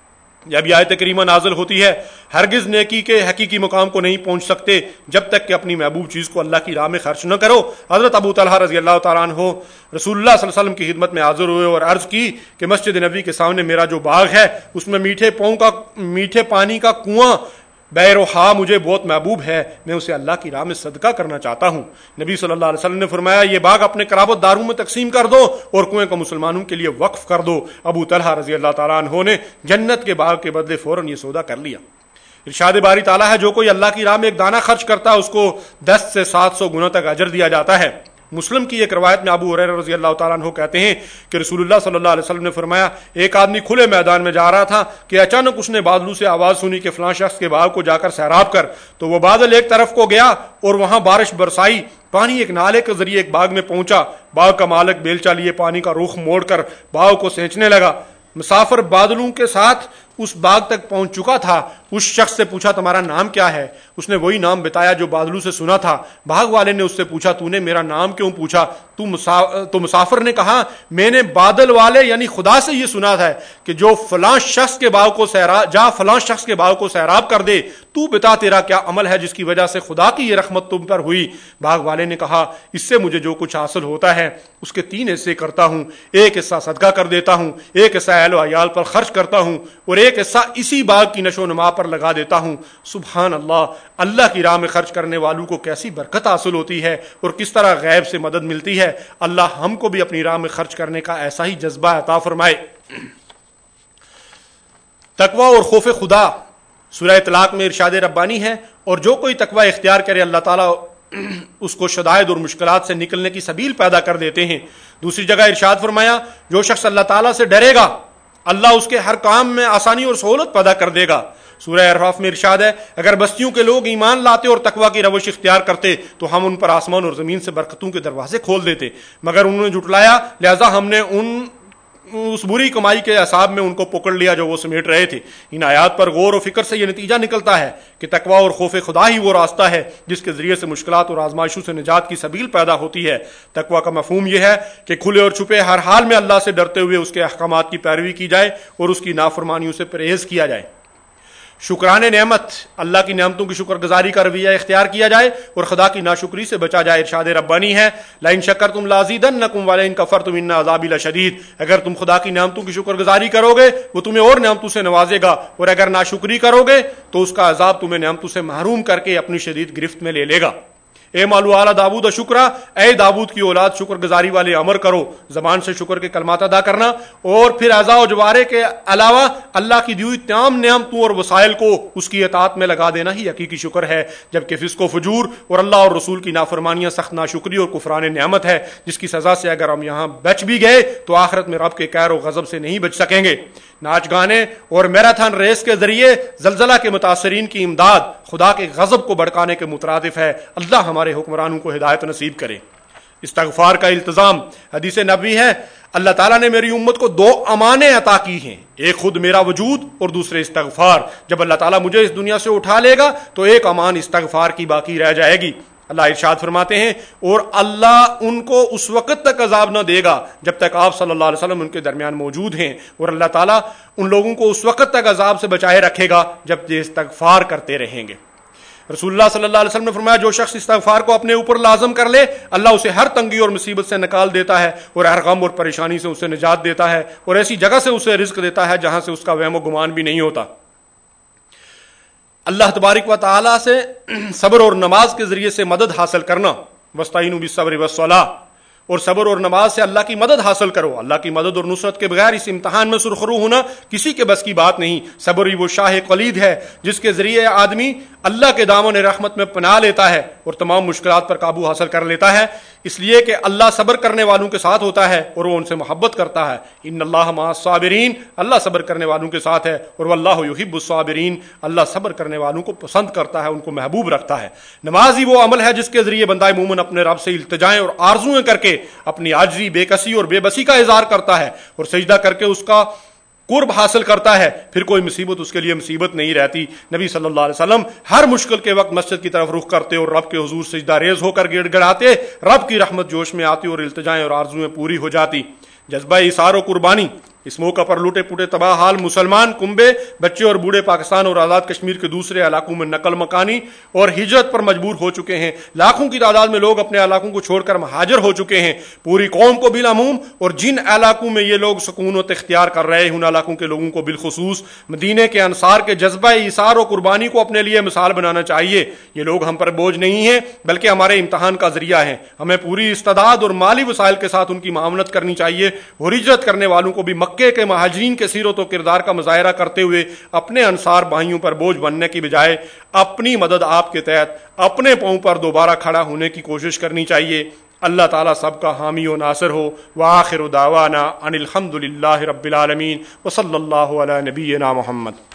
جب یہ آیت کریمہ نازل ہوتی ہے ہرگز نیکی کے حقیقی مقام کو نہیں پہنچ سکتے جب تک کہ اپنی محبوب چیز کو اللہ کی راہ میں خرچ نہ کرو۔ حضرت ابو طلحہ رضی اللہ تعالیٰ عنہ رسول اللہ صلی اللہ علیہ وسلم کی خدمت میں حاضر ہوئے اور عرض کی کہ مسجد نبی کے سامنے میرا جو باغ ہے اس میں میٹھے پاؤں کا میٹھے پانی کا کنواں بیروحا مجھے بہت محبوب ہے، میں اسے اللہ کی راہ میں صدقہ کرنا چاہتا ہوں۔ نبی صلی اللہ علیہ وسلم نے فرمایا یہ باغ اپنے قرابت داروں میں تقسیم کر دو اور کنویں کو مسلمانوں کے لیے وقف کر دو۔ ابو طلحہ رضی اللہ تعالیٰ عنہ نے جنت کے باغ کے بدلے فوراً یہ سودا کر لیا۔ ارشاد باری تعالیٰ ہے جو کوئی اللہ کی راہ میں ایک دانہ خرچ کرتا ہے اس کو دس سے سات سو گنا تک اجر دیا جاتا ہے۔ مسلم کی ایک روایت میں ابو ہریرہ رضی اللہ تعالیٰ عنہ کہتے ہیں کہ رسول اللہ صلی اللہ علیہ وسلم نے فرمایا ایک آدمی کھلے میدان میں جا رہا تھا کہ اچانک اس نے بادلوں سے آواز سنی کہ فلاں شخص کے باغ کو جا کر سیراب کر، تو وہ بادل ایک طرف کو گیا اور وہاں بارش برسائی، پانی ایک نالے کے ذریعے ایک باغ میں پہنچا، باغ کا مالک بیلچا لیے پانی کا رخ موڑ کر باغ کو سینچنے لگا۔ مسافر بادلوں کے ساتھ اس باغ تک پہنچ چکا تھا، اس شخص سے پوچھا تمہارا نام کیا ہے؟ اس نے وہی نام بتایا جو بادلوں سے سنا تھا۔ باغ والے نے اس سے پوچھا تو نے میرا نام کیوں پوچھا؟ تو مسا... تو مسافر نے کہا میں نے بادل والے یعنی خدا سے یہ سنا تھا کہ جو فلاں شخص کے باغ کو سیراب جا فلاں شخص کے باغ کو سیراب کر دے، تو بتا تیرا کیا عمل ہے جس کی وجہ سے خدا کی یہ رحمت تم پر ہوئی؟ باغ والے نے کہا اس سے مجھے جو کچھ حاصل ہوتا ہے اس کے تین حصے کرتا ہوں، ایک حصہ صدقہ کر دیتا ہوں، ایک حصہ اہل و عیال پر خرچ کرتا ہوں، اور ایک حصہ اسی باغ کی نشو و نما پر لگا دیتا ہوں۔ سبحان اللہ، اللہ کی راہ میں خرچ کرنے والوں کو کیسی برکت حاصل ہوتی ہے اور کس طرح غیب سے مدد ملتی ہے۔ اللہ ہم کو بھی اپنی راہ میں خرچ کرنے کا ایسا ہی جذبہ عطا فرمائے۔ تقوی اور خوف خدا سورہ طلاق میں ارشاد ربانی ہے اور جو کوئی تقوی اختیار کرے اللہ تعالیٰ اس کو شدائد اور مشکلات سے نکلنے کی سبیل پیدا کر دیتے ہیں۔ دوسری جگہ ارشاد فرمایا جو شخص اللہ تعالیٰ سے ڈرے گا اللہ اس کے ہر کام میں آسانی اور سہولت پیدا کر دے گا۔ سورہ اعراف میں ارشاد ہے اگر بستیوں کے لوگ ایمان لاتے اور تقوی کی روش اختیار کرتے تو ہم ان پر آسمان اور زمین سے برکتوں کے دروازے کھول دیتے، مگر انہوں نے جھٹلایا لہذا ہم نے ان اس بری کمائی کے اعصاب میں ان کو پکڑ لیا جو وہ سمیٹ رہے تھے۔ ان آیات پر غور و فکر سے یہ نتیجہ نکلتا ہے کہ تقویٰ اور خوف خدا ہی وہ راستہ ہے جس کے ذریعے سے مشکلات اور آزمائشوں سے نجات کی سبیل پیدا ہوتی ہے۔ تقویٰ کا مفہوم یہ ہے کہ کھلے اور چھپے ہر حال میں اللہ سے ڈرتے ہوئے اس کے احکامات کی پیروی کی جائے اور اس کی نافرمانیوں سے پرہیز کیا جائے۔ شکران نعمت، اللہ کی نعمتوں کی شکر گزاری کا رویہ اختیار کیا جائے اور خدا کی ناشکری سے بچا جائے۔ ارشاد ربانی ہے لئن شکرتم لازیدنکم ولئن کفرتم ان عذابی لشدید، اگر تم خدا کی نعمتوں کی شکر گزاری کرو گے وہ تمہیں اور نعمتوں سے نوازے گا، اور اگر ناشکری کرو گے تو اس کا عذاب تمہیں نعمتوں سے محروم کر کے اپنی شدید گرفت میں لے لے گا۔ اے مالو اعلی داود شکرا، اے داود کی اولاد شکر گزاری والے امر کرو، زبان سے شکر کے کلمات ادا کرنا اور پھر اعضاء و جوارے کے علاوہ اللہ کی دی ہوئی تمام نعمتوں اور وسائل کو اس کی اطاعت میں لگا دینا ہی حقیقی شکر ہے، جبکہ فسق و فجور اور اللہ اور رسول کی نافرمانیاں سخت ناشکری اور کفران نعمت ہے، جس کی سزا سے اگر ہم یہاں بچ بھی گئے تو آخرت میں رب کے قہر و غضب سے نہیں بچ سکیں گے۔ ناچ گانے اور میراتھن ریس کے ذریعے زلزلہ کے متاثرین کی امداد خدا کے غضب کو بھڑکانے کے مترادف ہے۔ اللہ ہمارے حکمرانوں کو ہدایت نصیب کرے۔ استغفار کا التزام، حدیث نبوی ہے اللہ تعالیٰ نے میری امت کو دو امانیں عطا کی ہیں، ایک خود میرا وجود اور دوسرے استغفار۔ جب اللہ تعالیٰ مجھے اس دنیا سے اٹھا لے گا تو ایک امان استغفار کی باقی رہ جائے گی۔ اللہ ارشاد فرماتے ہیں اور اللہ ان کو اس وقت تک عذاب نہ دے گا جب تک آپ صلی اللہ علیہ وسلم ان کے درمیان موجود ہیں، اور اللہ تعالیٰ ان لوگوں کو اس وقت تک عذاب سے بچائے رکھے گا جب یہ استغفار کرتے رہیں گے۔ رسول اللہ صلی اللہ علیہ وسلم نے فرمایا جو شخص استغفار کو اپنے اوپر لازم کر لے اللہ اسے ہر تنگی اور مصیبت سے نکال دیتا ہے اور ہر غم اور پریشانی سے اسے نجات دیتا ہے اور ایسی جگہ سے اسے رزق دیتا ہے جہاں سے اس کا وہم و گمان بھی نہیں ہوتا۔ اللہ تبارک و تعالی سے صبر اور نماز کے ذریعے سے مدد حاصل کرنا، وَاسْتَعِینُوا بِالصَّبْرِ وَالصَّلَاةِ، اور صبر اور نماز سے اللہ کی مدد حاصل کرو۔ اللہ کی مدد اور نصرت کے بغیر اس امتحان میں سرخرو ہونا کسی کے بس کی بات نہیں۔ صبر ہی وہ شاہ قلید ہے جس کے ذریعے آدمی اللہ کے دامن رحمت میں پناہ لیتا ہے اور تمام مشکلات پر قابو حاصل کر لیتا ہے، اس لیے کہ اللہ صبر کرنے والوں کے ساتھ ہوتا ہے اور وہ ان سے محبت کرتا ہے۔ ان اللہ مع الصابرین، اللہ صبر کرنے والوں کے ساتھ ہے، اور واللہ یحب الصابرین، اللہ صبر کرنے والوں کو پسند کرتا ہے، ان کو محبوب رکھتا ہے۔ نماز ہی وہ عمل ہے جس کے ذریعے بندہ مومن اپنے رب سے التجائیں اور آرزویں کر کے اپنی عاجزی، بے کسی اور بے بسی کا اظہار کرتا ہے اور سجدہ کر کے اس کا قرب حاصل کرتا ہے، پھر کوئی مصیبت اس کے لیے مصیبت نہیں رہتی۔ نبی صلی اللہ علیہ وسلم ہر مشکل کے وقت مسجد کی طرف رخ کرتے اور رب کے حضور سجدہ ریز ہو کر گڑ گڑاتے، رب کی رحمت جوش میں آتی اور التجائیں اور آرزویں پوری ہو جاتی۔ جذبہ ایثار و قربانی، اس موقع پر لوٹے پوٹے تباہ حال مسلمان کنبے، بچے اور بوڑھے پاکستان اور آزاد کشمیر کے دوسرے علاقوں میں نقل مکانی اور ہجرت پر مجبور ہو چکے ہیں۔ لاکھوں کی تعداد میں لوگ اپنے علاقوں کو چھوڑ کر مہاجر ہو چکے ہیں۔ پوری قوم کو بالعموم اور جن علاقوں میں یہ لوگ سکونت اختیار کر رہے ہیں ان علاقوں کے لوگوں کو بالخصوص مدینے کے انصار کے جذبہ ایثار و قربانی کو اپنے لیے مثال بنانا چاہیے۔ یہ لوگ ہم پر بوجھ نہیں ہیں بلکہ ہمارے امتحان کا ذریعہ ہیں۔ ہمیں پوری استعداد اور مالی وسائل کے ساتھ ان کی معاونت کرنی چاہیے اور ہجرت کرنے والوں کو بھی مکے کے مہاجرین کے سیرت و کردار کا مظاہرہ کرتے ہوئے اپنے انصار بھائیوں پر بوجھ بننے کی بجائے اپنی مدد آپ کے تحت اپنے پاؤں پر دوبارہ کھڑا ہونے کی کوشش کرنی چاہیے۔ اللہ تعالیٰ سب کا حامی و ناصر ہو۔ وآخر دعوانا ان الحمد للہ رب العالمین وصلی اللہ علی نبینا محمد۔